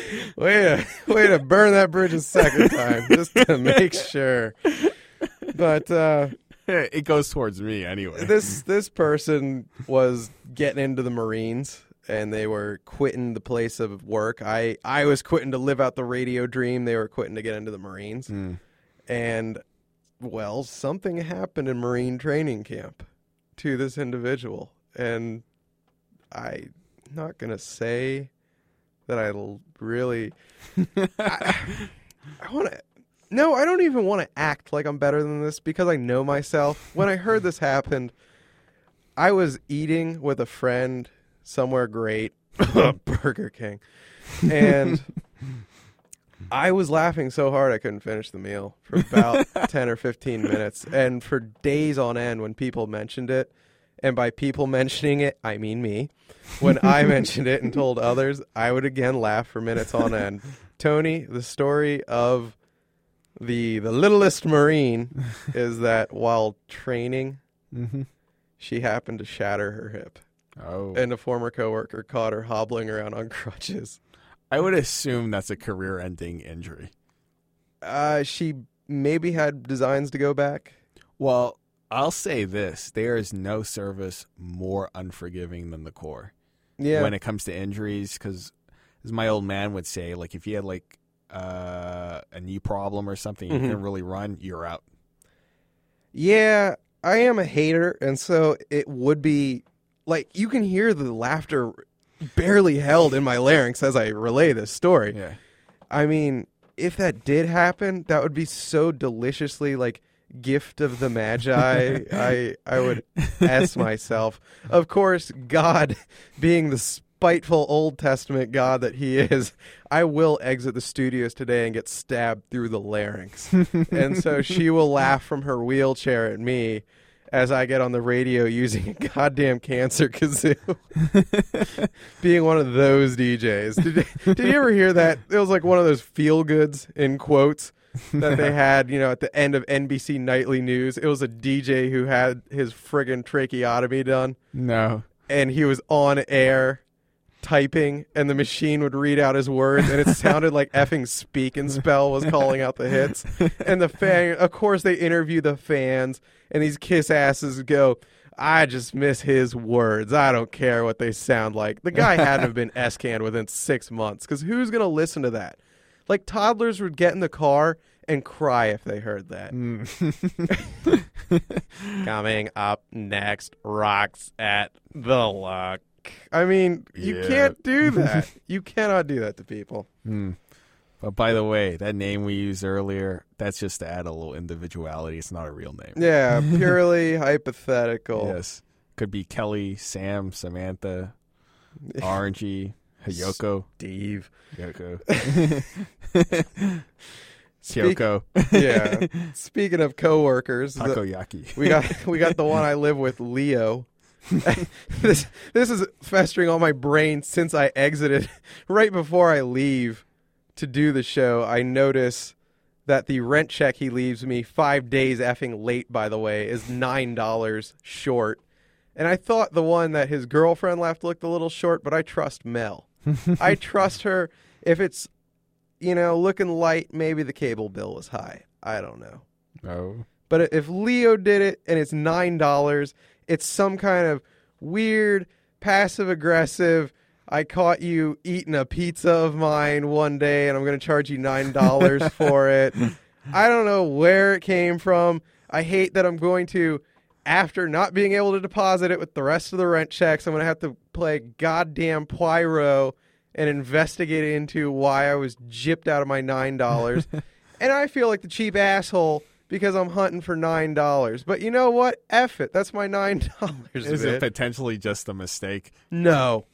Speaker 2: Way to burn that bridge a second time just to make sure. But
Speaker 3: it goes towards me anyway.
Speaker 2: This person was getting into the Marines, and they were quitting the place of work. I was quitting to live out the radio dream. They were quitting to get into the Marines. And, well, something happened in Marine training camp to this individual. And I'm not going to say that I really... I want to... No, I don't even want to act like I'm better than this because I know myself. When I heard this happened, I was eating with a friend somewhere great, Burger King, and I was laughing so hard I couldn't finish the meal for about 10 or 15 minutes. And for days on end when people mentioned it, and by people mentioning it, I mean me, when I mentioned it and told others, I would again laugh for minutes on end. Tony, the story of the littlest Marine is that while training, she happened to shatter her hip.
Speaker 3: Oh.
Speaker 2: And a former coworker caught her hobbling around on crutches.
Speaker 3: I would assume that's a career-ending injury.
Speaker 2: She maybe had designs to go back.
Speaker 3: Well, I'll say this. There is no service more unforgiving than the Corps.
Speaker 2: Yeah.
Speaker 3: When it comes to injuries, because as my old man would say, like if you had like a knee problem or something, you can't really run, you're out.
Speaker 2: Yeah, I am a hater, and so it would be like you can hear the laughter barely held in my larynx as I relay this story.
Speaker 3: Yeah.
Speaker 2: I mean, if that did happen, that would be so deliciously like gift of the magi. I would ask myself. Of course, God being the spiteful Old Testament God that he is, I will exit the studios today and get stabbed through the larynx. And so she will laugh from her wheelchair at me as I get on the radio using a goddamn cancer kazoo. Being one of those DJs. Did you ever hear that? It was like one of those feel goods in quotes that they had, at the end of NBC Nightly News. It was a DJ who had his friggin' tracheotomy done,
Speaker 3: No.
Speaker 2: and he was on air typing, and the machine would read out his words, and it sounded like effing Speak and Spell was calling out the hits. And of course, they interview the fans, and these kiss asses go, I just miss his words. I don't care what they sound like. The guy had to have been S-canned within 6 months, because who's going to listen to that? Like, toddlers would get in the car and cry if they heard that. Coming up next, rocks at the Luck. I mean, you can't do that. You cannot do that to people.
Speaker 3: But by the way, that name we used earlier, that's just to add a little individuality. It's not a real name.
Speaker 2: Yeah, purely hypothetical.
Speaker 3: Yes. Could be Kelly, Sam, Samantha, Orangey, Hayoko.
Speaker 2: Steve.
Speaker 3: Yoko. Kyoko.
Speaker 2: Yeah. Speaking of coworkers,
Speaker 3: Takoyaki.
Speaker 2: we got the one I live with, Leo. This is festering on my brain since I exited. Right before I leave to do the show, I notice that the rent check he leaves me 5 days effing late, by the way, is $9 short. And I thought the one that his girlfriend left looked a little short, but I trust Mel. I trust her. If it's, looking light, maybe the cable bill was high. I don't know.
Speaker 3: No.
Speaker 2: But if Leo did it and it's $9, it's some kind of weird, passive-aggressive, I caught you eating a pizza of mine one day and I'm going to charge you $9 for it. I don't know where it came from. I hate that I'm going to, after not being able to deposit it with the rest of the rent checks, I'm going to have to play goddamn Poirot and investigate into why I was gypped out of my $9. And I feel like the cheap asshole because I'm hunting for $9. But you know what? F it. That's my $9.
Speaker 3: Is it potentially just a mistake?
Speaker 2: No.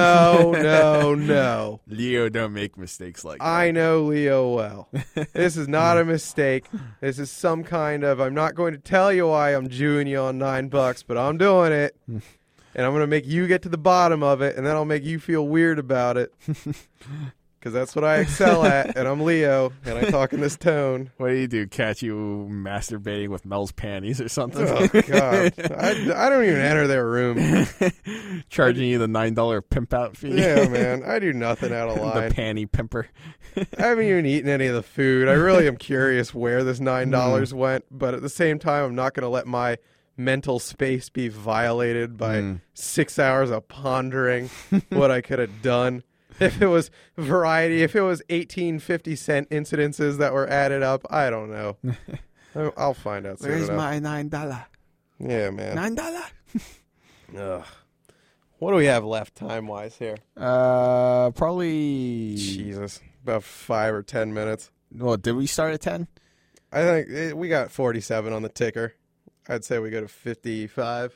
Speaker 3: Leo don't make mistakes like that.
Speaker 2: I know Leo well. This is not a mistake. This is some kind of, I'm not going to tell you why I'm Jewing you on $9, but I'm doing it. And I'm going to make you get to the bottom of it, and then I'll make you feel weird about it. Because that's what I excel at, and I'm Leo, and I talk in this tone.
Speaker 3: What do you do? Catch you masturbating with Mel's panties or something?
Speaker 2: Oh, God. I don't even enter their room.
Speaker 3: Charging you the $9 pimp out fee.
Speaker 2: Yeah, man. I do nothing out of line.
Speaker 3: The panty pimper.
Speaker 2: I haven't even eaten any of the food. I really am curious where this $9 went, but at the same time, I'm not going to let my mental space be violated by 6 hours of pondering what I could have done. If it was variety, if it was 18.50-cent incidences that were added up, I don't know. I'll find out soon
Speaker 3: Where's
Speaker 2: enough.
Speaker 3: my $9?
Speaker 2: Yeah, man.
Speaker 3: $9?
Speaker 2: Ugh. What do we have left time-wise here?
Speaker 3: Probably...
Speaker 2: Jesus. About 5 or 10 minutes.
Speaker 3: Well, did we start at 10?
Speaker 2: I think we got 47 on the ticker. I'd say we go to 55.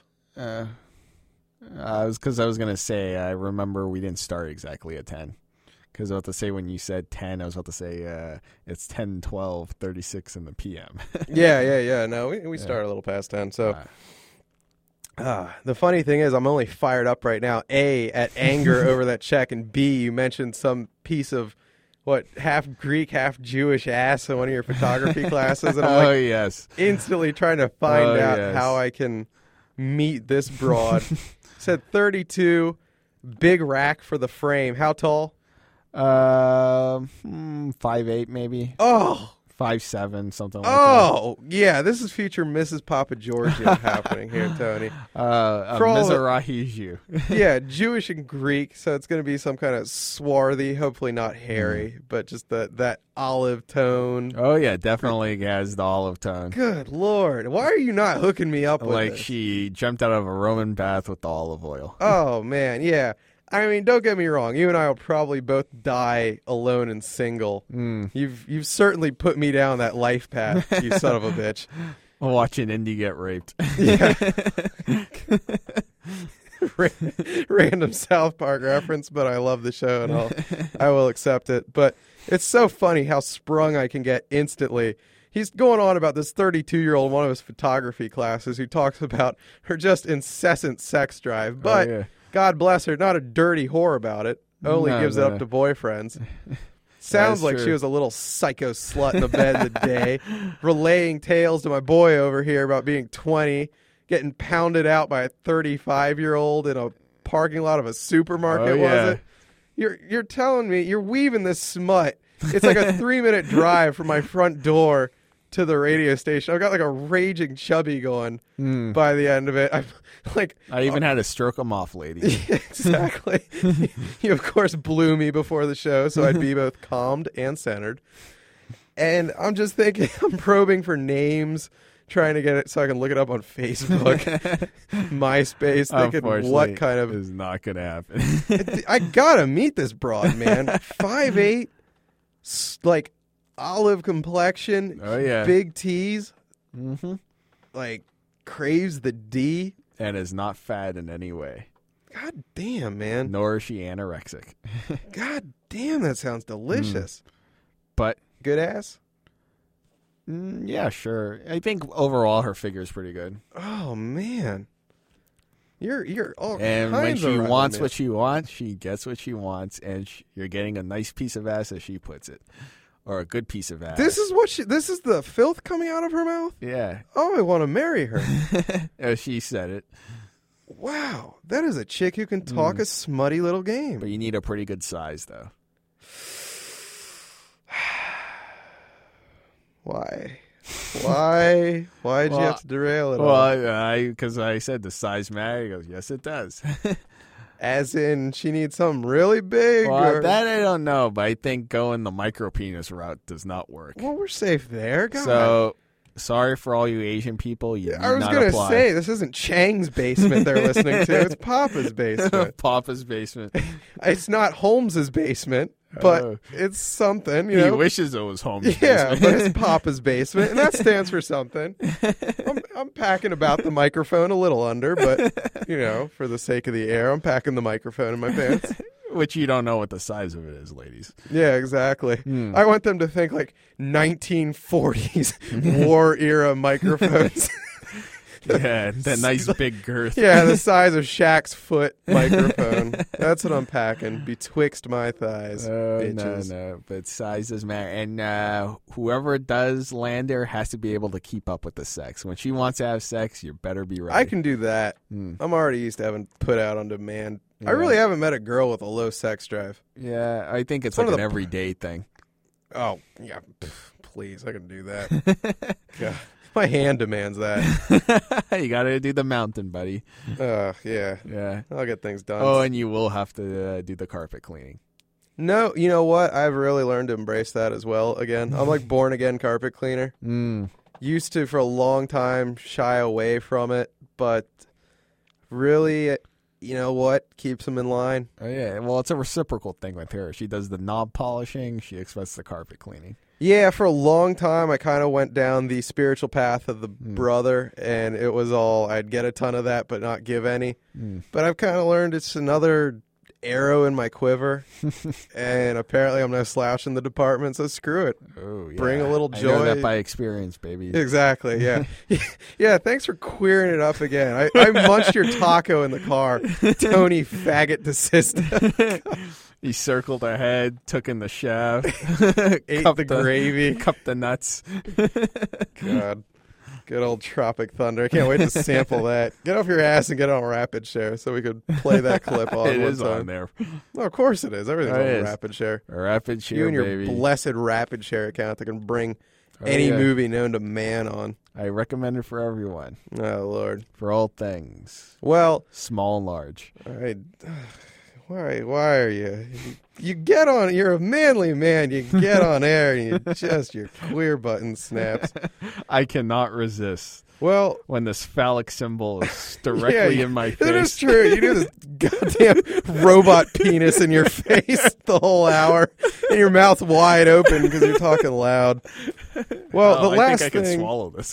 Speaker 3: I was going to say, I remember we didn't start exactly at 10. Because I was about to say, when you said 10, I was about to say it's 10, 12, 36 in the PM.
Speaker 2: Yeah. No, we started a little past 10. So the funny thing is, I'm only fired up right now, A, at anger over that check, and B, you mentioned some piece of, half Greek, half Jewish ass in one of your photography classes. And I'm
Speaker 3: yes.
Speaker 2: instantly trying to find out how I can meet this broad. Said 32, big rack for the frame. How tall?
Speaker 3: 5'8", maybe.
Speaker 2: Oh,
Speaker 3: 5'7", something like that.
Speaker 2: Oh, yeah. This is future Mrs. Papa Georgia happening here, Tony.
Speaker 3: Mizrahi Jew.
Speaker 2: Yeah, Jewish and Greek, so it's going to be some kind of swarthy, hopefully not hairy, but just that olive tone.
Speaker 3: Oh, yeah, definitely has the olive tone.
Speaker 2: Good Lord. Why are you not hooking me up with
Speaker 3: like
Speaker 2: this?
Speaker 3: She jumped out of a Roman bath with the olive oil.
Speaker 2: Oh, man, yeah. I mean, don't get me wrong. You and I will probably both die alone and single. You've certainly put me down that life path, you son of a bitch.
Speaker 3: Watching Indy get raped.
Speaker 2: Yeah. Random South Park reference, but I love the show and I will accept it. But it's so funny how sprung I can get instantly. He's going on about this 32-year-old, one of his photography classes, who talks about her just incessant sex drive. But God bless her, not a dirty whore about it. Only gives it up to boyfriends. Sounds
Speaker 3: That's
Speaker 2: like
Speaker 3: true.
Speaker 2: she was a little psycho slut in the bed of the day, relaying tales to my boy over here about being 20, getting pounded out by a 35-year-old in a parking lot of a supermarket,
Speaker 3: Oh, yeah.
Speaker 2: was it? You're telling me, you're weaving this smut. It's like a 3-minute drive from my front door to the radio station. I've got like a raging chubby going by the end of it. I'm like,
Speaker 3: I even had to stroke him off, lady.
Speaker 2: exactly. You of course blew me before the show, so I'd be both calmed and centered. And I'm just thinking, I'm probing for names, trying to get it so I can look it up on Facebook, MySpace, thinking
Speaker 3: Unfortunately,
Speaker 2: what kind of.
Speaker 3: is not going to happen.
Speaker 2: I gotta meet this broad, man. 5'8", like olive complexion,
Speaker 3: Oh, yeah.
Speaker 2: big T's,
Speaker 3: Mm-hmm.
Speaker 2: like craves the D.
Speaker 3: And is not fat in any way.
Speaker 2: God damn, man.
Speaker 3: Nor is she anorexic.
Speaker 2: God damn, that sounds delicious.
Speaker 3: But,
Speaker 2: Good ass?
Speaker 3: yeah, sure. I think overall her figure is pretty good.
Speaker 2: Oh, man. You're all
Speaker 3: And when
Speaker 2: kinds
Speaker 3: she
Speaker 2: of
Speaker 3: wants
Speaker 2: man.
Speaker 3: what she wants, she gets what she wants, and you're getting a nice piece of ass, as she puts it. Or a good piece of ass.
Speaker 2: This is the filth coming out of her mouth?
Speaker 3: Yeah.
Speaker 2: Oh, I want to marry her.
Speaker 3: As she said it.
Speaker 2: Wow. That is a chick who can talk a smutty little game.
Speaker 3: But you need a pretty good size, though.
Speaker 2: Why? Why'd you
Speaker 3: Well,
Speaker 2: have to derail it all?
Speaker 3: Well, because I said the size matter. He goes, yes, it does.
Speaker 2: As in, she needs something really big?
Speaker 3: Well,
Speaker 2: or...
Speaker 3: that I don't know, but I think going the micro penis route does not work.
Speaker 2: Well, we're safe there. God.
Speaker 3: So, sorry for all you Asian people. You
Speaker 2: I was
Speaker 3: not
Speaker 2: going to
Speaker 3: apply.
Speaker 2: say, this isn't Chang's basement they're listening to. It's Papa's basement.
Speaker 3: Papa's basement.
Speaker 2: It's not Holmes's basement, but
Speaker 3: Oh.
Speaker 2: it's something,
Speaker 3: He
Speaker 2: you know.
Speaker 3: wishes it was Holmes'
Speaker 2: Yeah,
Speaker 3: basement.
Speaker 2: but it's Papa's basement, and that stands for something. I'm packing about the microphone a little under, but, you know, for the sake of the air, I'm packing the microphone in my pants.
Speaker 3: Which you don't know what the size of it is, ladies.
Speaker 2: Yeah, exactly. I want them to think like 1940s war era microphones.
Speaker 3: Yeah, that nice big girth.
Speaker 2: Yeah, the size of Shaq's foot microphone. That's what I'm packing betwixt my thighs.
Speaker 3: No,
Speaker 2: bitches.
Speaker 3: no, but size does matter. And whoever does land there has to be able to keep up with the sex. When she wants to have sex, you better be ready.
Speaker 2: I can do that. I'm already used to having put out on demand. I really haven't met a girl with a low sex drive.
Speaker 3: Yeah, I think it's
Speaker 2: One
Speaker 3: like
Speaker 2: of
Speaker 3: an
Speaker 2: the-
Speaker 3: everyday thing.
Speaker 2: Oh, yeah. Please, I can do that. God, my hand demands that.
Speaker 3: You got to do the mountain, buddy.
Speaker 2: Yeah.
Speaker 3: Yeah.
Speaker 2: I'll get things done.
Speaker 3: Oh, and you will have to do the carpet cleaning.
Speaker 2: No, you know what? I've really learned to embrace that as well again. I'm like born again carpet cleaner. Used to for a long time shy away from it, but really, you know what keeps them in line?
Speaker 3: Oh, yeah. Well, it's a reciprocal thing with her. She does the knob polishing. She expects the carpet cleaning.
Speaker 2: Yeah, for a long time I kind of went down the spiritual path of the brother, and it was all I'd get a ton of that but not give any. But I've kind of learned it's another arrow in my quiver, and apparently I'm no slouch in the department, so screw it.
Speaker 3: Oh, yeah.
Speaker 2: Bring a little
Speaker 3: I know
Speaker 2: joy.
Speaker 3: that by experience, baby.
Speaker 2: Exactly, yeah. Yeah, thanks for queering it up again. I munched your taco in the car. Tony faggot to sister.
Speaker 3: He circled her head, took in the shaft,
Speaker 2: Ate
Speaker 3: cupped
Speaker 2: the gravy.
Speaker 3: cupped the nuts.
Speaker 2: God. Good old Tropic Thunder. I can't wait to sample that. Get off your ass and get it on Rapid Share so we could play that clip on
Speaker 3: It
Speaker 2: one
Speaker 3: is
Speaker 2: time.
Speaker 3: on there.
Speaker 2: Well, of course it is. Everything's
Speaker 3: Oh,
Speaker 2: on
Speaker 3: it is.
Speaker 2: Rapid Share.
Speaker 3: Rapid share,
Speaker 2: You and your
Speaker 3: baby.
Speaker 2: blessed Rapid Share account that can bring
Speaker 3: Oh,
Speaker 2: any
Speaker 3: yeah.
Speaker 2: movie known to man on.
Speaker 3: I recommend it for everyone,
Speaker 2: Oh, Lord.
Speaker 3: for all things,
Speaker 2: Well,
Speaker 3: small and large.
Speaker 2: why are you? You get on. You're a manly man. You get on air and you just your queer button snaps.
Speaker 3: I cannot resist
Speaker 2: Well,
Speaker 3: when this phallic symbol is directly in my
Speaker 2: It
Speaker 3: face.
Speaker 2: is true. You do this goddamn robot penis in your face the whole hour, and your mouth wide open because you're talking loud. Well,
Speaker 3: Oh,
Speaker 2: the last
Speaker 3: I think I
Speaker 2: thing.
Speaker 3: can swallow this.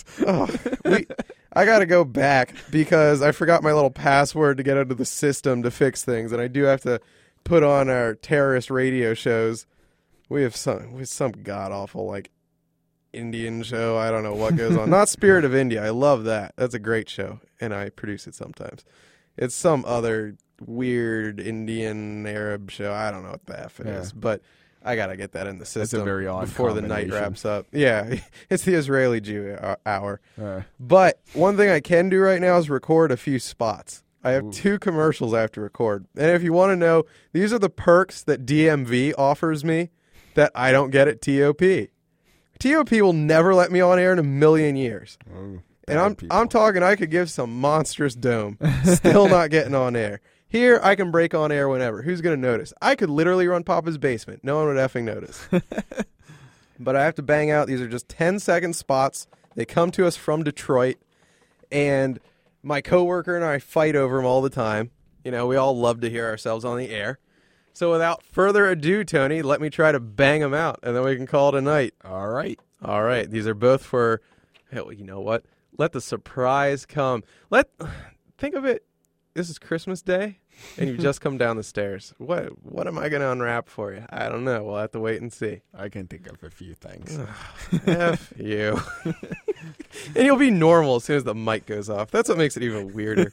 Speaker 2: I got to go back because I forgot my little password to get into the system to fix things, and I do have to put on our terrorist radio shows. We have some god awful like Indian show. I don't know what goes on. Not Spirit of India. I love that. That's a great show, and I produce it sometimes. It's some other weird Indian Arab show. I don't know what the F it is, but I gotta get that in the system
Speaker 3: very odd
Speaker 2: before the night
Speaker 3: combination.
Speaker 2: wraps up. Yeah, it's the Israeli Jew hour.
Speaker 3: Uh,
Speaker 2: But one thing I can do right now is record a few spots. I have 2 commercials I have to record. And if you want to know, these are the perks that DMV offers me that I don't get at TOP. TOP will never let me on air in a million years.
Speaker 3: oh,
Speaker 2: And
Speaker 3: bad people.
Speaker 2: I'm talking I could give some monstrous dome. Still not getting on air. Here, I can break on air whenever. Who's going to notice? I could literally run Papa's Basement. No one would effing notice. But I have to bang out. These are just 10-second spots. They come to us from Detroit. And my coworker and I fight over them all the time. You know, we all love to hear ourselves on the air. So without further ado, Tony, let me try to bang them out, and then we can call it a night.
Speaker 3: All right.
Speaker 2: All right. These are both for, hell, you know what? Let the surprise come. Think of it. This is Christmas Day, and you've just come down the stairs. What am I going to unwrap for you? I don't know. We'll have to wait and see.
Speaker 3: I can think of a few things.
Speaker 2: F you. And you'll be normal as soon as the mic goes off. That's what makes it even weirder.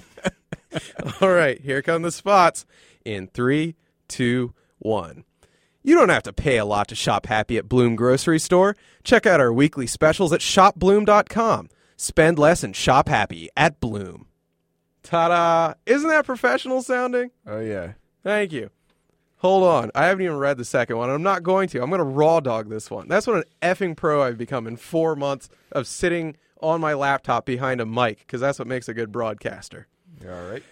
Speaker 2: All right. Here come the spots in 3, 2, 1. You don't have to pay a lot to shop happy at Bloom Grocery Store. Check out our weekly specials at shopbloom.com. Spend less and shop happy at Bloom. Ta-da! Isn't that professional sounding?
Speaker 3: Oh, yeah.
Speaker 2: Thank you. Hold on. I haven't even read the second one. I'm not going to. I'm going to raw dog this one. That's what an effing pro I've become in 4 months of sitting on my laptop behind a mic, because that's what makes a good broadcaster.
Speaker 3: All right.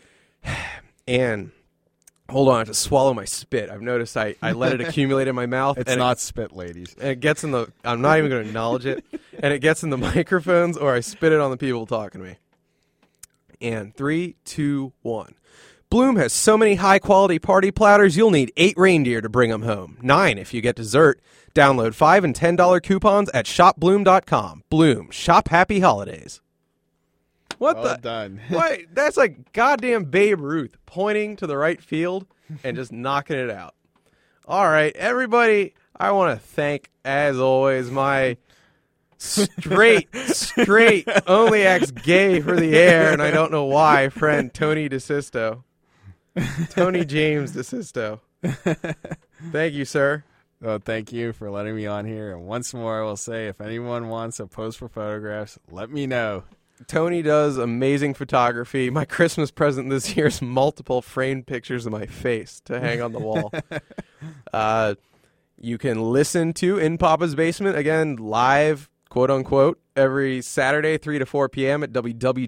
Speaker 2: And hold on, I have to swallow my spit. I've noticed I let it accumulate in my mouth.
Speaker 3: It's
Speaker 2: and
Speaker 3: not spit, ladies.
Speaker 2: And it gets in the, I'm not even going to acknowledge it, and it gets in the microphones, or I spit it on the people talking to me. And 3, 2, 1. Bloom has so many high-quality party platters, you'll need 8 reindeer to bring them home. 9 if you get dessert. Download $5 and $10 coupons at shopbloom.com. Bloom. Shop happy holidays. What
Speaker 3: Well
Speaker 2: the?
Speaker 3: done.
Speaker 2: What? That's like goddamn Babe Ruth pointing to the right field and just knocking it out. All right, everybody, I want to thank, as always, my straight, only ex-gay for the air, and I don't know why, friend Tony DeSisto. Tony James DeSisto. Thank you, sir.
Speaker 3: Well, thank you for letting me on here. And once more, I will say, if anyone wants to pose for photographs, let me know.
Speaker 2: Tony does amazing photography. My Christmas present this year is multiple framed pictures of my face to hang on the wall. You can listen to In Papa's Basement, again, live, quote-unquote, every Saturday, 3 to 4 p.m. at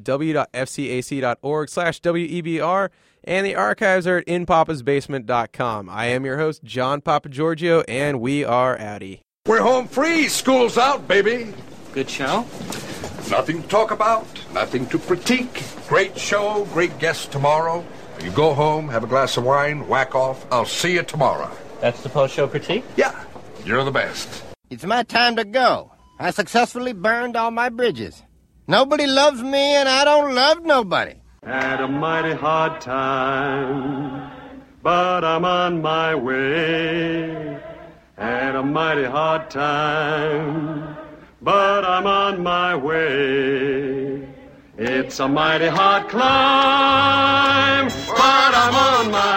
Speaker 2: www.fcac.org/WEBR, and the archives are at inpapasbasement.com. I am your host, John Papagiorgio, and we are outie.
Speaker 4: We're home free. School's out, baby.
Speaker 5: Good show?
Speaker 4: Nothing to talk about, nothing to critique. Great show, great guests tomorrow. You go home, have a glass of wine, whack off. I'll see you tomorrow.
Speaker 5: That's the post-show critique?
Speaker 4: Yeah, you're the best.
Speaker 6: It's my time to go. I successfully burned all my bridges. Nobody loves me, and I don't love nobody.
Speaker 7: Had a mighty hard time, but I'm on my way. Had a mighty hard time, but I'm on my way. It's a mighty hard climb, but I'm on my